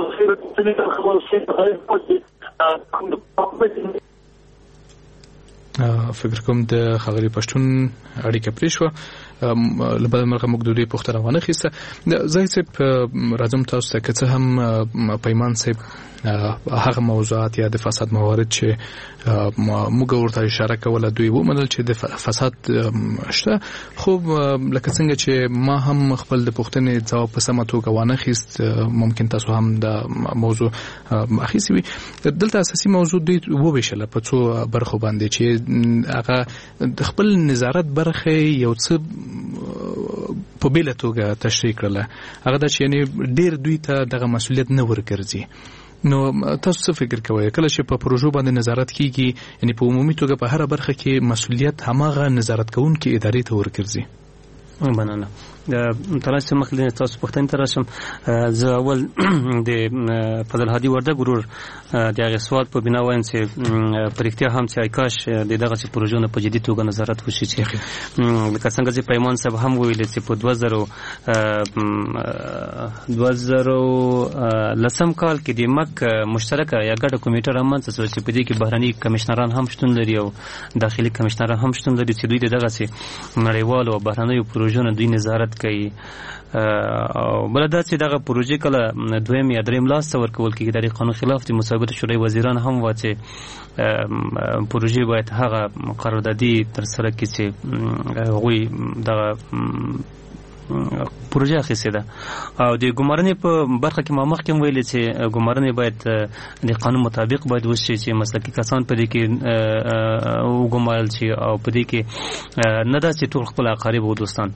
فکر کوم د خغلی پښتون اړیکه پرې شو لبد مرغه موږ د دې پښتنه ونه خسته ځای چې راځم تاسو ته که څه هم پیمان صاحب هغه موضوعات یا د فساد موارد چې موږ ورته اشاره کوله دوی ومنل چې د فساد شته خو لکه څنګه چې ما هم خپل د پښتنې ځواب په سمه توګه وانه خیست ممکن تاسو هم د موضوع اخیستی وي دلته اساسي موضوع دی وبشله په څو برخو باندې چې هغه د خپل نظارت برخه یو څه په بیل توګه تشریح کړله هغه د چې یعنی ډیر دوی ته دغه مسولیت نه ورګرځي نو تاسو څه فکر کوئ کله چې په پروژو باندې نظارت کیږي یعنی په عمومي توګه په هر برخه کې مسولیت هماغه نظارت کوونکي ادارې ته ورګرځي؟ مننه. تاسو مخکې تاسو پښتون ته راشم زه اول د فضل هادي وردګ ورور د هغه سوال په بنا وایم چې پرختیا هم چې کاش د دغه پروژو په جدي توګه نظارت وشي چې لکه څنګه چې پیمان صاحب هم ویل چې په دوه زره لسم کال کې د مک مشترکه یا ګډه کمیټه رامنځته شوه چې په دې کې بهرني کمشنران هم شتون لري او داخلي کمشنران هم شتون لري چې دوی دغه سي نړیوالو او بهرنیو پروژو دوی نظارت کوي او بل دا چې دغه پروژې کله دویم یا دریم لاس ته ورکول کېږي د قانون خلاف دي مصوبه شورای وزیران هم و چې پروژې باید هغه قراردادي تر سره کړي چې هغوی دغه پروژه اخیسته ده او د ګمارنې په برخه کې ما مخکې ویل چې ګمارنې باید د قانون مطابق باید وشي چې مسلکي کسان په دې کې وګمارل شي او په دې کې نه دا چې ټول خپل اقارب او دوستان.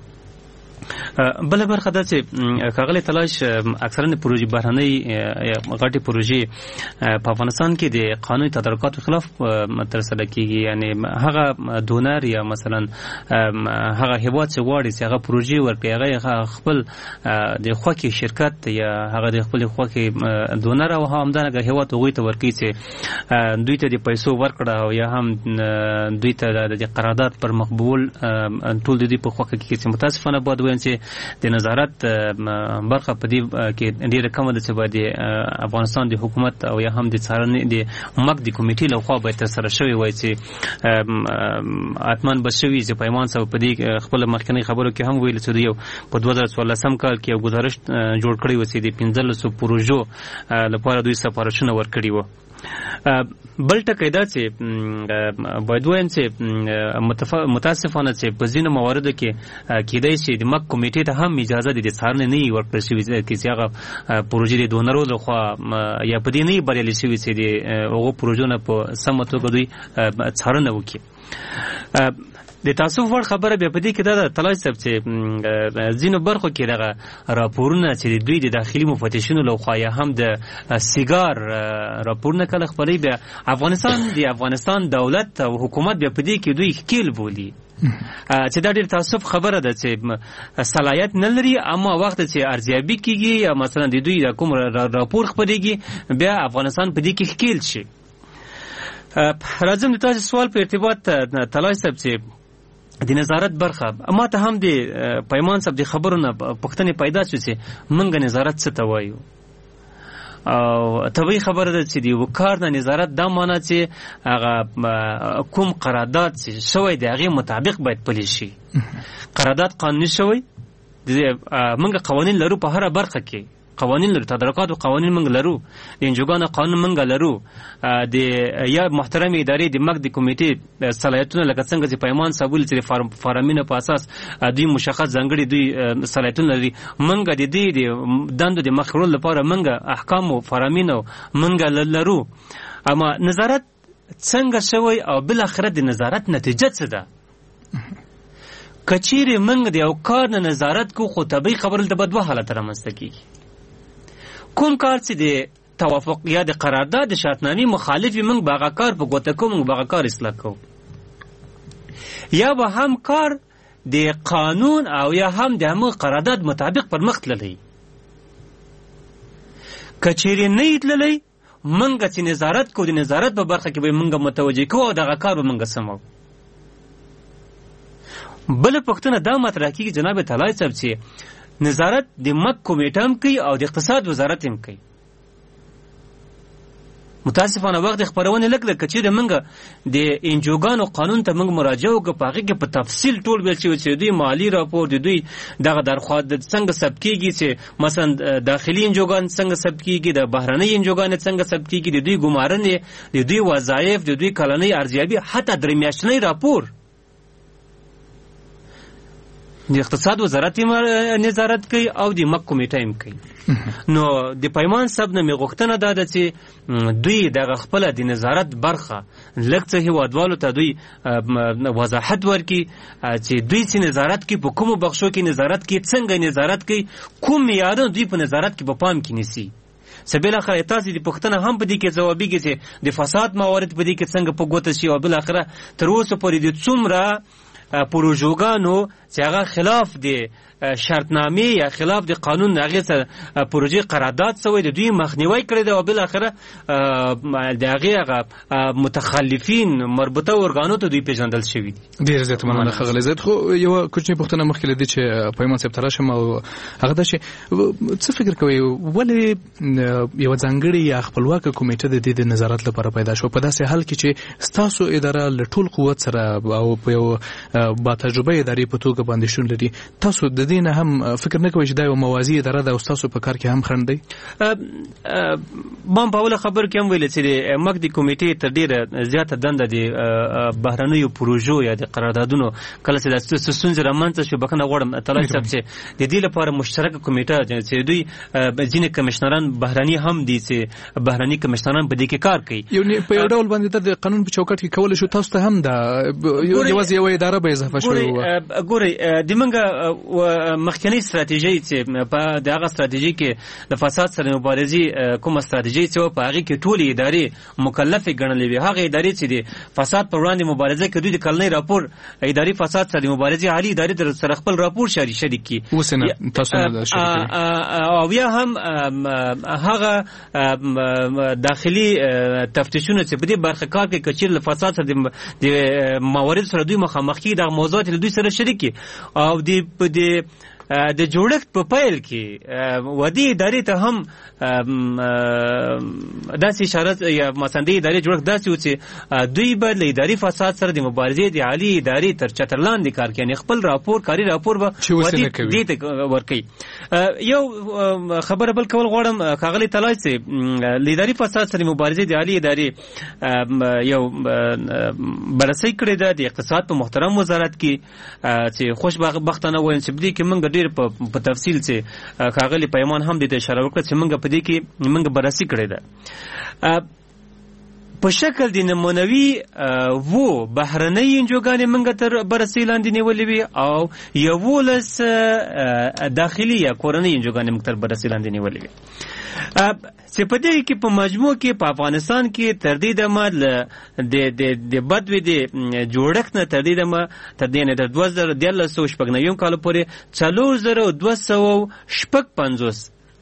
بل برخه ده چې کاغلی تلاش اکثرا پروژې بهرنۍ غټي پروژې په افغانستان کې د قانوني تدارکاتو خلاف تر سره کیږي یعنی هغه دونر یا مثلا هغه هیواد چې غواړي چې هغه پروژې ورکړي هغه خپل د خوکي شرکت یا هغه د خپل خوکي دونر او همدغه هیواد غوي ته ورکړي چې دوی ته د پیسو ورکړه او یا هم دوی ته د قرارداد پر مقبول ټول د دې په خوکه کې چې متاسفانه بعد چې د نظارت برخه په دې کې ډیره کمه ده چې باید افغانستان د حکومت او یا هم د څارنې د مک د کمیټې لخوا باید تر سره شوی وای چې اتمن بشوي چې پیمان صاحب په دې خپل مخکنی خبرو کې هم ویل چې یو په دوه زره څوارلسم کال کې یو گزارش جوړ کړی و چې د پنځلس پروژو لپاره دوی سفارشونه ورکړي وو. بل ټکی دا چې باید وایم چې متاسفانه چې په ځینو مواردو کې کېدای شي د مک کمیټې ته هم اجازه د څارنې نه ورکړل شوې چې هغه پروژې د دونرو لخوا یا په دې نه بریالي شوي چې د هغو پروژو نه په سمه توګه دوی څارنه وکړي. د تاسو ور خبره به پدې کې دا تلاش صاحب چې ځینو برخو کې دغه راپورونه چې دوی د داخلي مفتشینو لخوا یا هم د سیګار راپورونه کله خپلې به افغانستان د افغانستان دولت او حکومت به پدې کې دوی ښکیل بولی چې دا ډېر تعصب خبره ده چې صلاحیت نه لري اما وخت چې ارزیابي کیږي یا مثلا د دوی د کوم راپور خپلېږي بیا افغانستان پدې کې ښکیل شي. راځم د تاسو سوال په ارتباط تلاش صاحب چې د نظارت برخه اما ته هم د پیمان صاحب د خبرونه پښتنې پیدا شو چې منګه نظارت څه ته وایو او طبیعي خبره ده چې د یو کار نه نظارت دا معنی چې هغه کوم قرارداد چې شوی د هغې مطابق باید پلی شي. قرارداد قانوني شوی منګه قوانین لرو په هره برخه کې قوانین لرو تدارکات او قوانین منګ لرو د انجوګانو قانون منګ لرو د یا محترم ادارې د مک د کمیټې صلاحیتونه لکه څنګه چې پیمان صاحب ول چې فارمینه په اساس دوی مشخص ځانګړي دوی صلاحیتونه لري منګ د دې د دندو د مخرول لپاره منګ احکام او فارمینه منګ لرو اما نظارت څنګه شوی او بل اخر د نظارت نتیجه څه ده کچیر منګ د یو کار نه نظارت کو خو طبيعي خبره د بدوه حالت رامنځته کیږي. کوم کار چې د توافق یا د قرارداد د شرطنامې مخالف منګ باغه کار په ګوته کوم باغه کار اصلاح کو یا به هم کار د قانون او یا هم د هم قرارداد مطابق پر مخ تللی. کچېرې نه تللی منګه چې نظارت کو د نظارت په برخه کې به منګه متوجه کو او دغه کار به منګه سمو. بل پښتنه دا مطرح کیږي جناب طلایي صاحب چې نظارت د مک کمیټه هم کوي او د اقتصاد وزارت هم کوي. متاسفانه وخت خبرونه لګل کچې د منګه د انجوګانو قانون ته منګ مراجعه وکړه په هغه کې په تفصیل ټول ویل چې دوی مالی راپور د دوی دغه درخواست د څنګه ثبت کیږي چې مثلا داخلي انجوګان څنګه ثبت کیږي د بهرنۍ انجوګان څنګه ثبت کیږي د دوی ګمارنې د دوی وظایف د دوی کلنۍ ارزیابي حتی درې میاشتنی راپور د اقتصاد وزارت نظارت کوي او د مک کمیټه هم کوي. نو د پیمان صاحب نه مې غوښتنه دا ده چې دوی دغه خپله د نظارت برخه لږ څه هېوادوالو ته دوی وضاحت ورکړي چې دوی چې نظارت کوي په کومو بخشو کې نظارت کوي، څنګه نظارت کوي، کوم معیارونه دوی په نظارت کې په پام کې نیسي. بالاخره تاسو د پښتنه هم په دې کې ځوابیږي چې د فساد موارد په دې کې څنګه په ګوته شي او بالاخره تر اوسه پورې د څومره پروژوګانو چې هغه خلاف د شرطنامې یا خلاف د قانون هغې سره پروژې قرارداد شوی د دوی مخنیوی کړی دی او بالاخره د هغې هغه متخلفین مربوطه ارګانو ته دوی پېژندل شوي دي. ډېر زیات مننه ښاغلی زید. خو یوه کوچنۍ پوښتنه مخکې له دې چې پیمان صاحب ته راشم او هغه دا چې څه فکر کوئ ولې یوه ځانګړې یا خپلواکه کمیټه د دې د نظارت لپاره پیدا شوه په داسې حال کې چې ستاسو اداره له ټول قوت سره او په یو با تجربه ادارې په توګه باندې شتون لري؟ تاسو د دې نه هم فکر نه کوئ چې دا یوه موازي اداره ده او ستاسو په کار کې هم خنډ دی؟ ما په اوله خبر کې هم ویل چې د مک د کمیټې تر ډېره زیاته دنده د بهرنیو پروژو یا د قراردادونو کله چې داسې ستونزې رامنځته شوې بخښنه غواړم طلایي صاحب چې د دې لپاره مشترکه کمیټه چې دوی ځینې کمشنران بهرني هم دي چې بهرني کمشنران په دې کې کار کوي. په یو ډول باندې د قانون په چوکاټ کې کولی شو تاسو ته هم دا یوازې یوه اداره به اضافه شوې وه. ګورئ د موږ مخکنی استراتیژي چې په دغه استراتیژي کې د فساد سره مبارزې کومه استراتیژي چې په هغه کې ټولې ادارې مکلفې ګڼلې وي، هغه ادارې چې د فساد پر وړاندې مبارزه کوي د کلنۍ راپور اداري فساد سره مبارزې عالی ادارې در سره خپل راپور شریک شریک کی اوس نه تاسو نه شریک او بیا هم هغه داخلي تفتیشونه چې په دې برخه کار کوي کچیر له فساد سره د موارد سره دوی مخامخ کی د موضوعات له دوی سره شریک او د د د جوړښت په پیل کې ودی ادارې ته هم داسې اشاره یا مثلا د ادارې جوړښت داسې و چې دوی به له اداري فساد سره د مبارزې د عالي ادارې تر چتر لاندې کار کوي، یعنې خپل راپور کاري راپور به دې ته ورکوي. یو خبره بل کول غواړم ښاغلی طلایي صاحب، له اداري فساد سره مبارزې د عالي ادارې یو بررسي کړې ده د اقتصاد په محترم وزارت کې چې خوشبختانه وایم چې په دې کې موږ ډېر په تفصیل چې ښاغلی پیمان هم دې ته اشاره وکړه چې موږ په دې کې موږ بررسي کړې ده په شکل د نمونوي وو بهرنۍ انجوګانې موږ تر بررسۍ لاندې نیولې وي او یولس داخلي یا کورنۍ انجوګانې موږ تر بررسۍ لاندې نیولې وي چې په دې کې په مجموع کې په افغانستان کې تر دې دمه د د بدوي د جوړښت نه تر دې دمه تر دې نه د دوه زره دیارلس سوه شپږ نوي کال پورې څلور زره دوه سوه شپږ پنځوس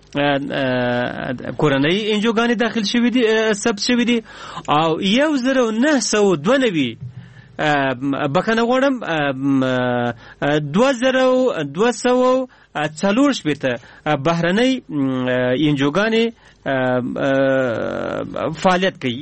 کورنۍ انجوګانې داخل شوي دي ثبت شوي دي او یو زره نهه سوه دوه نوي بخښنه غواړم دوه زره دوه سوه څلور شپېته بهرنۍ انجوګانې فعالیت کوي.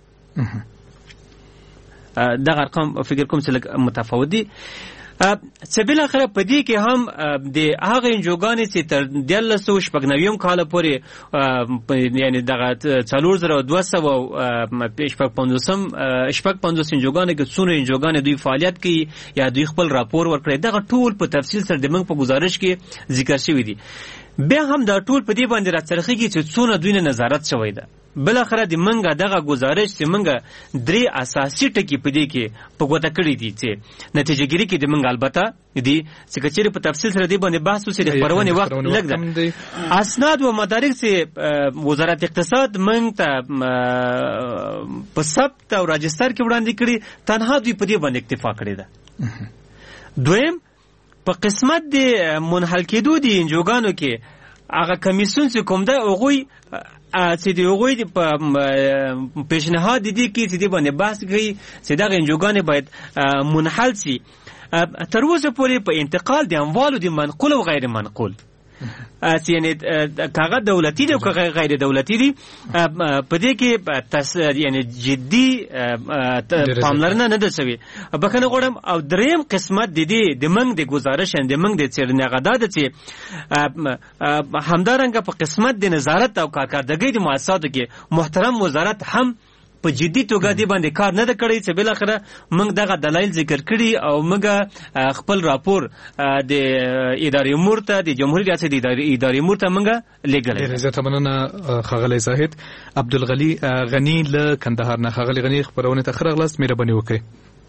دغه ارقام فکر کوم چې لږ متفاوت دي. څه بالاخره په دې کې هم د هغه انجوګانې چې تر دیارلس سوه شپږ نوي کاله پورې یعنې دغه څلور زره دوه سوه شپږ پنځوسم شپږ پنځوس انجوګانې کې څومره انجوګانې دوی فعالیت کوي یا دوی خپل راپور ورکړی، دغه ټول په تفصیل سره د موږ په ګزارش کې ذکر شوي دي. بیا هم دا ټول په دې باندې راڅرخېږي چې څونه دوی نه نظارت شوی ده. بالاخره د منګه دغه گزارش چې منګه درې اساسي ټکي پدې کې په ګوته کړی دي چې نتیجه ګیری کې د منګه البته دي چې کچېره په تفصیل سره دی باندې بحث وسره خبرونه وخت لګ ده. اسناد و مدارک چې وزارت اقتصاد منګ ته په ثبت او راجستر کې وړاندې کړي تنها دوی په دې باندې اکتفا کړی ده. دویم په قسمت د منحل کېدو دي انجوګانو کې هغه کمیسیون چې کوم ده هغوی چې دی هغوی په پیشنهاد دي کې چې دی باندې بحث کوي چې دغه انجوګانې باید منحل شي تر اوسه پورې په انتقال د اموالو د منقول او غیر منقول یعنی کاغذ دولتي دی او کاغذ غیر دولتي دی په دې کې یعنی جدي پاملرنه نه ده شوې. بخنه غواړم او دریم قسمت د دې د منګ د گزارش د منګ د څېړنې غدا ده چې همدارنګه په قسمت د نظارت او کارکردګۍ د مؤسساتو کې محترم وزارت هم په جدي توګه دی باندې کار نه کړی چې بل اخره موږ دغه دلایل ذکر کړي او موږ خپل راپور د ادارې امور ته د جمهوریت ریاست د ادارې امور ته موږ لګل. زه تمنه خغلی زاهد عبدالغنی غنی له کندهار نه. خغلی غنی خبرونه ته خرغلاست مهرباني وکړئ.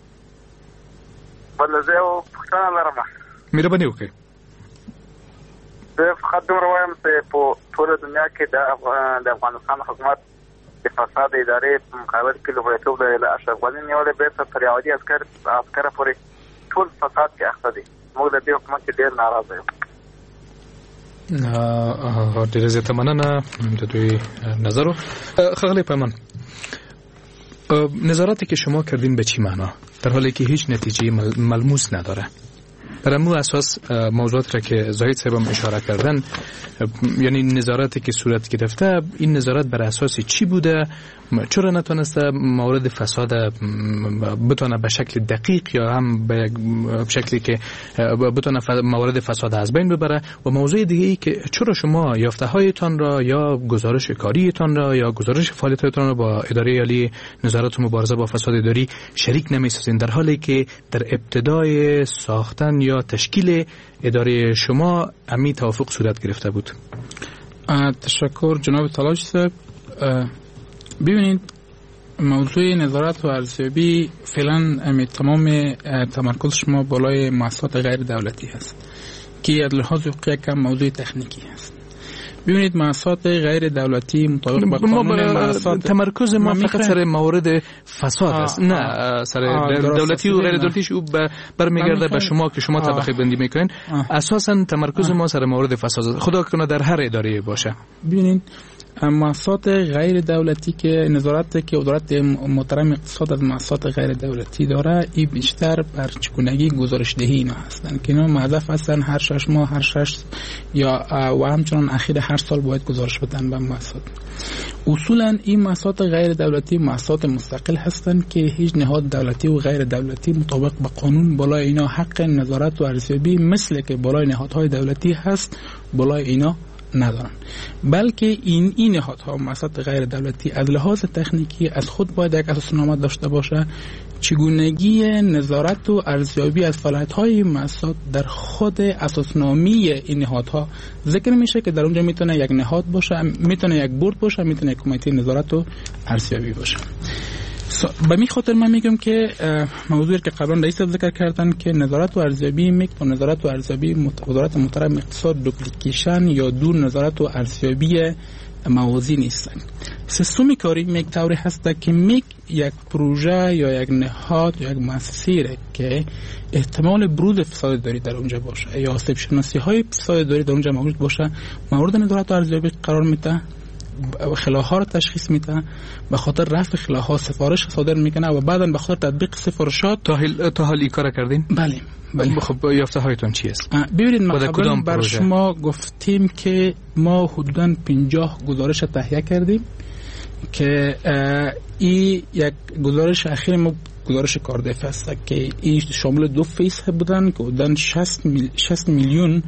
بل زه او پښتنه لرم. مهرباني وکړئ. زه فقط دومره وایم چې په ټول دنیا کې د افغانستان حکومت د فساد ادارې په مقابل کې لومړیتوب لري. له اشرف غني نیولې بیرته تر یهودي عسکر عسکره پورې ټول فساد کې اخته دي. موږ د دې حکومت ډېر ناراضه یو. ډېر زیاته مننه د دوی نظرو. خغلی پیمان، نظاراتی که شما کردین به چی معنا در حالی که هیچ نتیجه ملموس نداره؟ بر امو اساس موضوعات را که زاهد صاحبم اشاره کردن، یعنی نظارتی که صورت گرفته، این نظارت بر اساس چی بوده؟ چرا نتونسته مورد فساد بتونه به شکل دقیق یا هم به شکلی که بتونه مورد فساد از بین ببره؟ و موضوع دیگه ای که چرا شما یافته هایتان را یا گزارش کاریتان را یا گزارش فعالیتتان را با اداره عالی نظارت و مبارزه با فساد اداری شریک نمی‌سازین، در حالی که در ابتدای ساختن یا تشکیل اداره شما امی توافق صورت گرفته بود؟ تشکر جناب تلاش صاحب. ببینید موضوع نظارت و ارزیابی فعلا تمام تمرکز شما بالای مؤسسات غیر دولتی هست که از لحاظ حقوقی کم موضوع تکنیکی هست. ببینید مؤسسات غیر دولتی مطابق با قانون مؤسسات تمرکز ما فقط سر موارد فساد است، نه سر دولتی و غیر دولتیش او برمیگرده به شما که شما طبقه بندی میکنین. اساسا تمرکز ما سر موارد فساد، خدا کنه در هر اداره باشه. ببینید مؤسسات غیر دولتی که نظارت که وزارت محترم اقتصاد از مؤسسات غیر دولتی داره، این بیشتر بر چگونگی گزارش دهی اینا هستن که اینا مهدف هستن هر شش ماه هر شش یا و همچنان اخیر هر سال باید گزارش بدن به مؤسسات. اصولا این مؤسسات غیر دولتی مؤسسات مستقل هستن که هیچ نهاد دولتی و غیر دولتی مطابق با قانون بالای اینا حق نظارت و ارزیابی مثل که بالای نهادهای دولتی هست بالای اینا ندارن، بلکه این این نهادها مؤسسات غیر دولتی از لحاظ تکنیکی از خود باید یک اساسنامه داشته باشه چگونگی نظارت و ارزیابی از فعالیت‌های مؤسسات در خود اساسنامه این نهادها ذکر میشه که در اونجا میتونه یک نهاد باشه، میتونه یک بورد باشه، میتونه یک کمیته نظارت و ارزیابی باشه. به می خاطر من میگم که موضوعی که قبلا رئیس ذکر کردن که نظارت و ارزیابی میک و نظارت و ارزیابی وزارت محترم اقتصاد دوپلیکیشن یا دور نظارت و ارزیابی موازی نیستن. سیستم کاری میک طوری هسته که میک یک پروژه یا یک نهاد یا یک مؤسسه که احتمال بروز فساد اداری در اونجا باشه یا آسیب شناسی های فساد اداری در اونجا موجود باشه، مورد نظارت و ارزیابی قرار میده، خلاها را تشخیص میده، به خاطر رفع خلاها سفارش صادر میکنه و بعداً به خاطر تطبیق سفارشات. تا حال تا حال این کار کردین؟ بله. بله. خب یافته هایتون چی است؟ ببینید ما قبلا بر شما گفتیم که ما حدوداً پنجاه گزارش تهیه کردیم که این یک گزارش اخیر ما گزارش کاردف است که این شامل دو فیس بودن که بودن شصت میلیون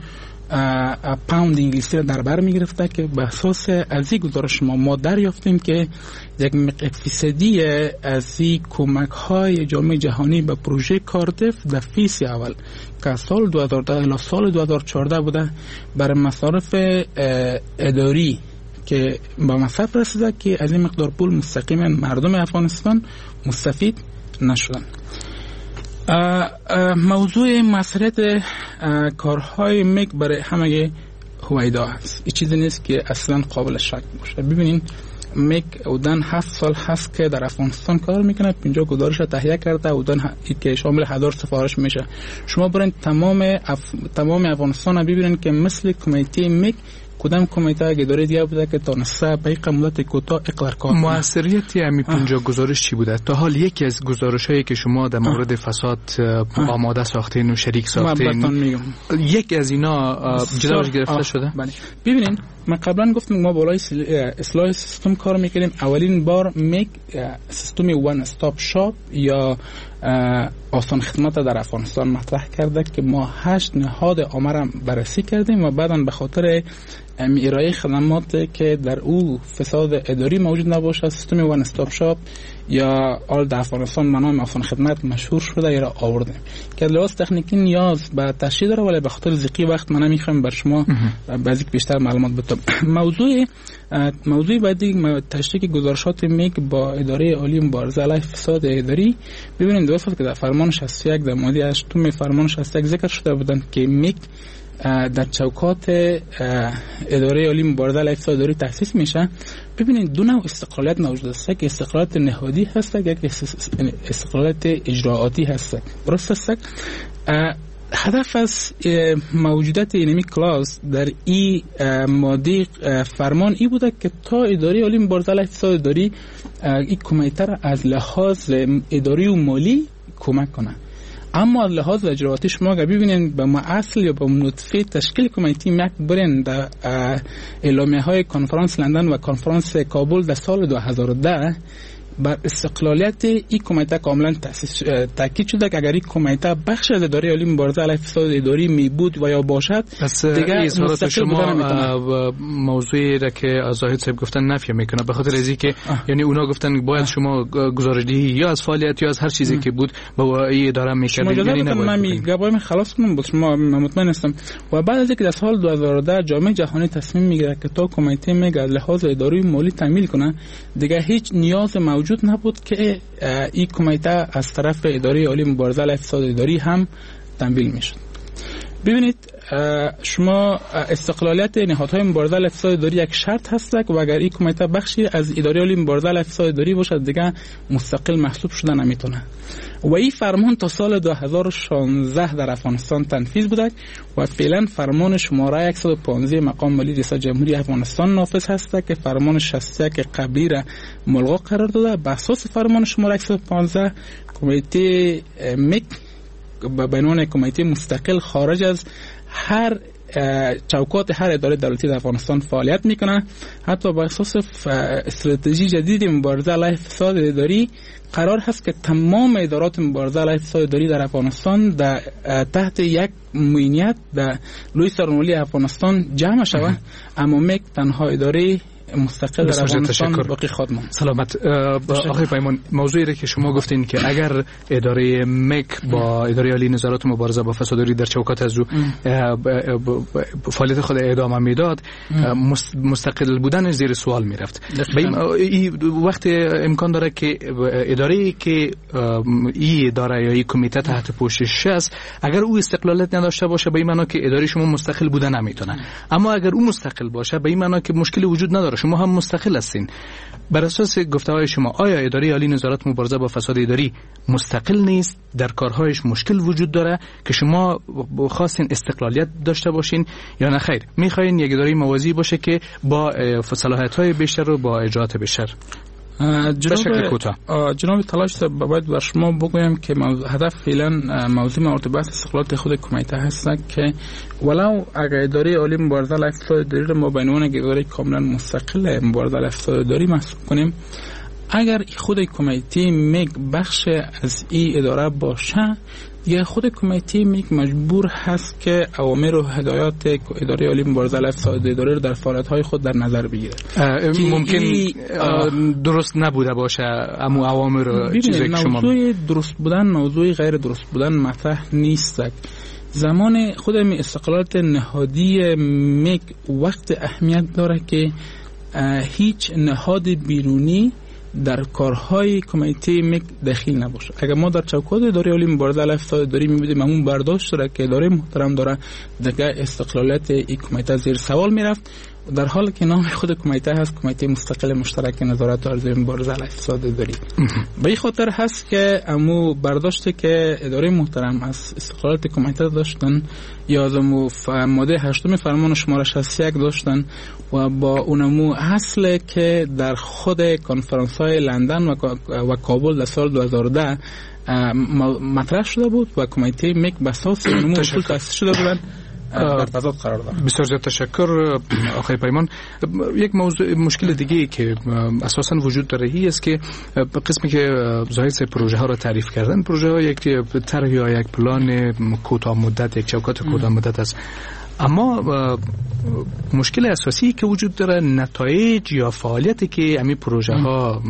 پوند انگلیسی را در بر می گرفته که به اساس از این گزارش ما ما دریافتیم که یک فیصدی از این کمک های جامعه جهانی به پروژه کاردف در فیس اول که سال دو هزار و ده الی سال دو هزار و چهارده بوده برای مصارف اداری که با مصرف رسیده که از این مقدار پول مستقیما مردم افغانستان مستفید نشدن. موضوع مسئولیت کارهای میگ برای همه هویدا هست. این چیزی نیست که اصلا قابل شک باشه. ببینین میگ اودن هفت سال هست که در افغانستان کار میکنه، اینجا گزارش تهیه کرده اودن که شامل هزار سفارش میشه. شما برین تمام اف... تمام افغانستان رو ببینین که مثل کمیته میگ کدام کمیته اداره دیگه بوده که تونسته به یک مدت کوتاه اقرار کنه. موثریت همین پنجاه گزارش چی بوده؟ تا حال یکی از گزارشایی که شما در مورد فساد آماده ساختین و شریک ساختین یک از اینا جلوش گرفته شده؟ بله. ببینین من قبلا گفتم ما بالای اصلاح سیستم کار میکنیم. اولین بار میگ سیستم وان استاپ شاپ یا آسان خدمت در افغانستان مطرح کرده که ما هشت نهاد عامه را بررسی کردیم و بعداً به خاطر ارائه خدمات که در او فساد اداری موجود نباشه سیستم وان استاپ شاپ یا آل در افغانستان به نام آسان خدمت مشهور شده یا آوردیم که لحاظ تکنیکی نیاز به تشریح داره، ولی به خاطر ضیقی وقت من نمیخوام بر شما بعضی بیشتر معلومات بدم. موضوع موضوع بعدی تشریح گزارشات میگ با اداره عالی مبارزه علیه فساد اداری. ببینید دوستان که در فرمان شصت و یک در ماده هشتم فرمان شصت و یک ذکر شده بودند که میگ در چوکات اداره عالی مبارزه علیه فساد اداری تأسیس میشه. ببینید دو نوع استقلالیت موجود است که استقلالیت نهادی هست یک استقلالیت اجراعاتی هست. درست است؟ هدف از موجودیت اینمی کلاس در این ماده فرمان ای بوده که تا اداره عالی مبارزه علیه فساد اداری این کمیته را از لحاظ اداری و مالی کمک کنه. اما از لحاظ اجراعاتی شما اگر ببینید به اصل یا به نطفه تشکیل کمیته میک برین در اعلامیه های کنفرانس لندن و کنفرانس کابل در سال دو هزار و ده بر استقلالیت این کمیته کاملا تأسیس تاکید شده که اگر این کمیته بخش از اداره عالی مبارزه علیه فساد اداری می بود و یا باشد دیگه مستقل شما موضوعی را که از زاهد صاحب گفتن نفی میکنه به خاطر ازی که یعنی اونا گفتن باید شما گزارشدهی یا از فعالیت یا از هر چیزی که بود با این اداره میکردید، یعنی نباید. من میگم خلاص کنم بود شما مطمئن هستم. و بعد از اینکه در سال دو هزار و ده جامعه جهانی تصمیم میگیره که تا کمیته میگه از لحاظ اداری مالی تامین کنه، دیگه هیچ نیاز موجود نبود که این کمیته از طرف اداره عالی مبارزه علیه فساد اداری هم تمویل میشد. ببینید شما استقلالیت نهادهای مبارزه علیه فساد اداری یک شرط هست و اگر این کمیته بخشی از اداره عالی مبارزه علیه فساد اداری باشد دیگه مستقل محسوب شده نمیتونه. و این فرمان تا سال دو هزار و شانزده در افغانستان تنفیذ بوده و فعلا فرمان شماره صد و پانزده مقام ملی ریاست جمهوری افغانستان نافذ هست که فرمان شصت و یک قبلی را ملغا قرار داده. بر اساس فرمان شماره صد و پانزده کمیته میک به عنوان کمیته مستقل خارج از هر چوکات هر اداره دولتی در افغانستان فعالیت میکنه. حتی بر اساس استراتژی جدید مبارزه علیه فساد اداری قرار هست که تمام ادارات مبارزه علیه فساد اداری در افغانستان در تحت یک معینیت در لوی سرانولی افغانستان جمع شود، اما میک تنها اداره مستقل در افغانستان باقی خواهد ماند. سلامت. آقای پیمان، موضوعی را که شما گفتین که اگر اداره میک با اداره عالی نظارت مبارزه با فساد اداری در چوکات از او فعالیت خود ادامه میداد، مستقل بودن زیر سوال میرفت. وقت امکان داره که اداره که این اداره یا این کمیته تحت پوشش است اگر او استقلالیت نداشته باشه به این معنی که اداره شما مستقل بودن نمیتونه، اما اگر او مستقل باشه به این معنی که مشکلی وجود نداره، شما هم مستقل هستین. بر اساس گفته‌های شما آیا اداره عالی نظارت مبارزه با فساد اداری مستقل نیست، در کارهایش مشکل وجود داره که شما خواستین استقلالیت داشته باشین یا نه خیر میخواین یک اداره موازی باشه که با صلاحیت‌های بیشتر و با اجراءات بیشتر؟ جناب جناب تلاش باید بر شما بگویم که هدف فعلا موضوع مورد بحث استقلالیت خود کمیته هست که ولو اگر اداره عالی مبارزه علیه فساد اداری ما به عنوان اداره کاملا مستقل مبارزه علیه فساد اداری محسوب کنیم، اگر خود کمیته میگ بخش از این اداره باشه یا خود کمیته میگ مجبور هست که اوامر و هدایات اداره عالی مبارزه علیه فساد اداری رو در فعالیت‌های خود در نظر بگیره. ممکن درست نبوده باشه اما اوامر رو چیزی که شما موضوع درست بودن موضوع غیر درست بودن مطرح نیست. زمان خود استقلالیت نهادی میگ وقت اهمیت داره که هیچ نهاد بیرونی در کارهای کمیته میک دخیل نباشه. اگر ما در چوکات اداره عالی مبارزه علیه فساد اداری می‌بینیم همون برداشت داره که اداره محترم داره دیگه استقلالیت این کمیته زیر سوال میرفت، در حالی که نام خود کمیته هست کمیته مستقل مشترک نظارت عرضه مبارزه علیه فساد اداری. به این خاطر هست که امو برداشتی که اداره محترم از استقلالیت کمیته داشتن یا از امو ماده هشتم فرمان شماره شصت و یک داشتن و با اونمو اصل که در خود کنفرانس های لندن و, و کابل در سال دو هزار و ده مطرح شده بود و کمیته میک بساس اونمو اصول تأسیس شده بودن در تضاد قرار دارد. بسیار زیاد تشکر آقای پیمان. یک موضوع مشکل دیگه که اساساً وجود داره هی است که قسمی که زاهد پروژه ها را تعریف کردن، پروژه ها یک طرح یا یک پلان کوتاه مدت، یک چوکات کوتاه مدت است، اما مشکل اساسی که وجود داره نتایج یا فعالیتی که همین پروژه ها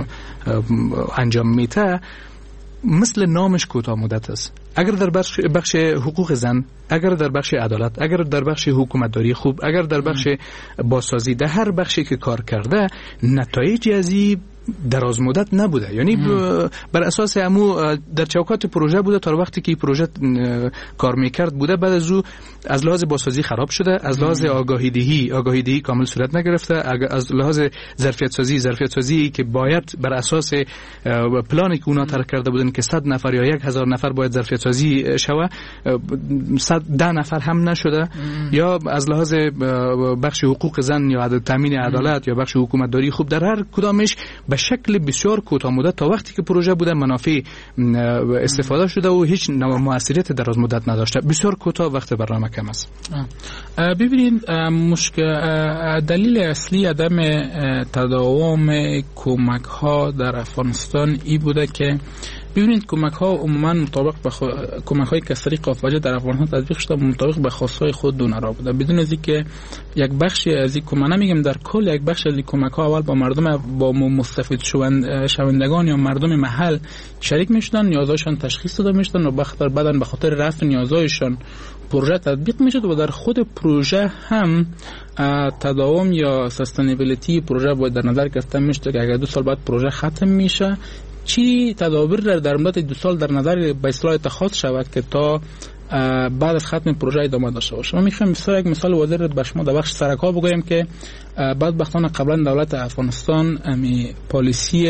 انجام میده مثل نامش کوتاه مدت است. اگر در بخش, بخش حقوق زن، اگر در بخش عدالت، اگر در بخش حکومتداری خوب، اگر در بخش بازسازی، در هر بخشی که کار کرده نتایج ازی دراز مدت نبوده، یعنی بر اساس همو در چوکات پروژه بوده تا وقتی که پروژه کار میکرد بوده، بعد از او از لحاظ بازسازی خراب شده، از لحاظ آگاهی دهی آگاهی دهی کامل صورت نگرفته، از لحاظ ظرفیت سازی ظرفیت سازی که باید بر اساس پلانی که اونا طرح کرده بودن که صد نفر یا یک هزار نفر باید ظرفیت سازی شوه، صد ده نفر هم نشده، یا از لحاظ بخش حقوق زن یا تامین عدالت یا بخش حکومتداری خوب، در هر کدامش به شکل بسیار کوتاه مدت تا وقتی که پروژه بوده منافع استفاده شده و هیچ نوع موثریت دراز مدت نداشته. بسیار کوتاه وقت برنامه کم است. ببینید مشکل دلیل اصلی عدم تداوم کمک ها در افغانستان ای بوده که ببینید کمک ها عموما مطابق به خو... کمک های کسری قافجه در افغانستان تطبیق شده مطابق به خواستهای خود دونرا بوده، بدون از اینکه یک بخشی از این کمک، نمیگم در کل، یک بخش از این کمک ها اول با مردم با مستفید شوندگان یا مردم محل شریک میشدن، نیازهاشون تشخیص داده میشدن و بخاطر بعدن به خاطر رفع نیازهایشان پروژه تطبیق میشد و در خود پروژه هم تداوم یا سستینبیلیتی پروژه باید در نظر گرفته میشه که اگر دو سال بعد پروژه ختم میشه چی تدابیر در در مدت دو سال در نظر به اصلاح اتخاذ شود که تا بعد از ختم پروژه ادامه داشته باشه. ما میخوایم مثلا یک مثال واضح به شما در بخش سرک‌ها بگویم که بدبختانه قبلا دولت افغانستان امی پالیسی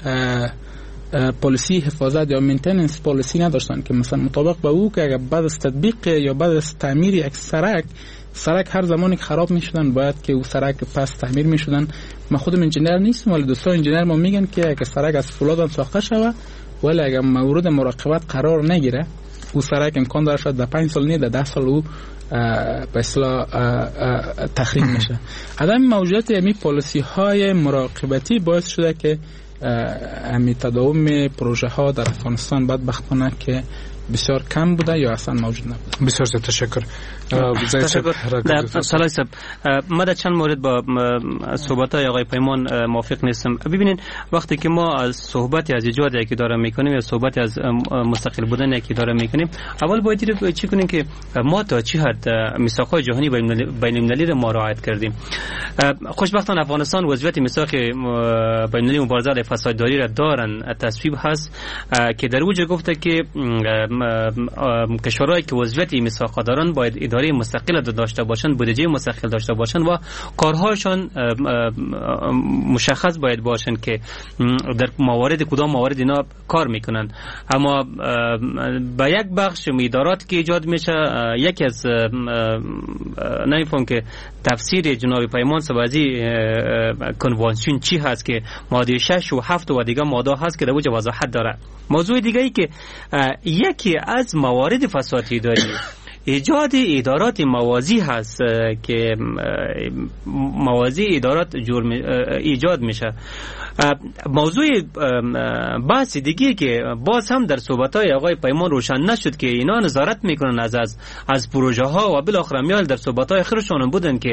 پالیسی حفاظت یا مینتیننس پالیسی نداشتن که مثلا مطابق به او که اگر بعد از تطبیق یا بعد از تعمیر یک سرک سرک هر زمانی که خراب میشدن باید که او سرک پس تعمیر میشدن. من خودم انجینر نیستم ولی دوستان انجینر ما میگن که اگر سرک از فولاد ساخته شود ولی اگر مورد مراقبت قرار نگیره او سرک امکان داره شد در پنج سال نه در ده سال او به اصطلاح تخریب میشه. عدم موجودیت همین پالیسی های مراقبتی باعث شده که همین تداوم پروژه ها در افغانستان بدبختانه که بسیار کم بوده یا اصلا موجود نبوده. بسیار زیاد تشکر. تشکر. سلام صاحب، ما در چند مورد با صحبت های آقای پیمان موافق نیستم. ببینید وقتی که ما از صحبتی از ایجاد یکی داره میکنیم یا صحبتی از مستقل بودن یکی داره میکنیم، اول باید چی کنیم که ما تا چی حد میثاق‌های جهانی بین المللی را ما رعایت کردیم. خوشبختانه افغانستان وضعیت میثاق بین المللی مبارزه علیه فسادداری را دارن، تصویب هست که در اوج گفته که کشورهایی که وضعیت میثاق دارن باید اداره مستقل داشته باشند، بودجه مستقل داشته باشند و کارهاشان مشخص باید باشند که در موارد کدام موارد اینا کار میکنن. اما با یک بخش ادارات که ایجاد میشه، یکی از نمیفهم که تفسیر جناب پیمان سبازی کنوانسیون چی هست که ماده شش و هفت و دیگه ماده هست که در وجه وضاحت داره. موضوع دیگه ای که یکی از موارد فساد اداری ایجاد ادارات موازی هست که موازی ادارات جرم ایجاد میشه. موضوع بحث دیگه که باز هم در صحبت‌های آقای پیمان روشن نشد که اینا نظارت میکنن از از از پروژه ها و بالاخره میال در صحبت‌های خودشون بودن که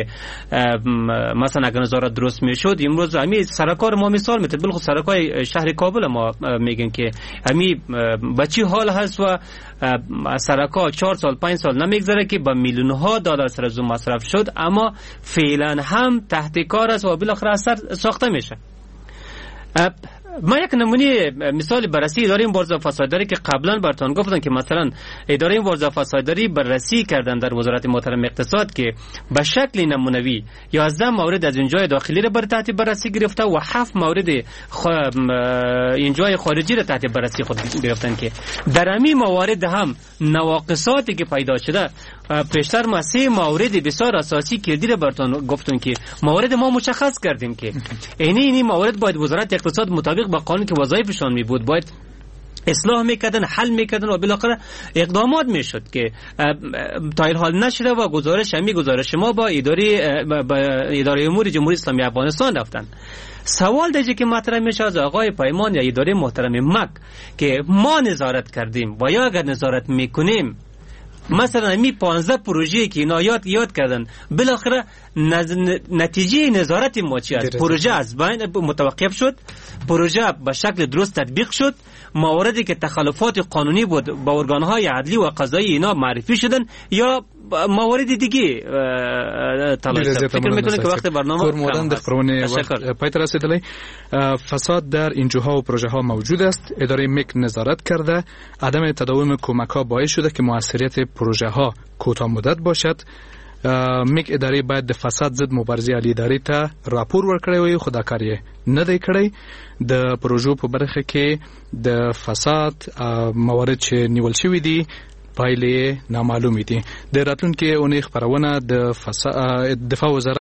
مثلا اگر نظارت درست میشد امروز همین سرکار ما مثال میته، بالخصوص سرکای شهر کابل ما میگن که همین بچی حال هست و سرکا چهار سال پنج سال سال نمیگذره که با میلیون ها دلار سر از مصرف شد، اما فعلا هم تحت کار است و بالاخره اثر ساخته میشه. ما یک نمونه مثال بررسی اداره مبارزه فسادداری که قبلا براتون گفتم که مثلا اداره مبارزه فسادداری بررسی کردن در وزارت محترم اقتصاد که به شکل نمونوی یازده مورد از اینجای داخلی را بر تحت بررسی گرفته و هفت مورد خ... اینجای خارجی را تحت بررسی خود گرفتن که در همین موارد هم نواقصاتی که پیدا شده. پیشتر ما سه مورد بسیار اساسی کلیدی را براتون گفتم که موارد ما مشخص کردیم که اینی اینی موارد باید وزارت اقتصاد مطابق با قانون که وظایفشان می بود باید اصلاح میکردن، حل میکردن و بالاخره اقدامات میشد که تا این حال نشده و گزارش همی گزارش ما با اداره با اداره امور جمهوری اسلامی افغانستان رفتن. سوال دیگه که مطرح میشه از آقای پیمان یا اداره محترم مک که ما نظارت کردیم و یا اگر نظارت میکنیم مثلا می پانزده پروژه که اینا یاد یاد کردن بالاخره نتیجه نظارت ما چی است؟ پروژه از بین متوقف شد، پروژه به شکل درست تطبیق شد، مواردی که تخلفات قانونی بود با ارگانهای عدلی و قضایی اینا معرفی شدن یا موارد دیگه تلاش شد. فکر میکنم که وقت برنامه فرمودن در خبرونه پای رسیدلی فساد در این جوها و پروژه ها موجود است. اداره مک نظارت کرده، عدم تداوم کمک ها باعث شده که موثریت پروژه ها کوتاه مدت باشد. مک اداره باید د فساد ضد مبارزه علی ادارې ته راپور ورکړی وي خو دا کار یې نه دی کړی. د پروژو په برخه کې د فساد موارد چې نیول شوي دي پایلې نامعلومې دي. د راتلونکي اونۍ خبرونه د دفاع وزارت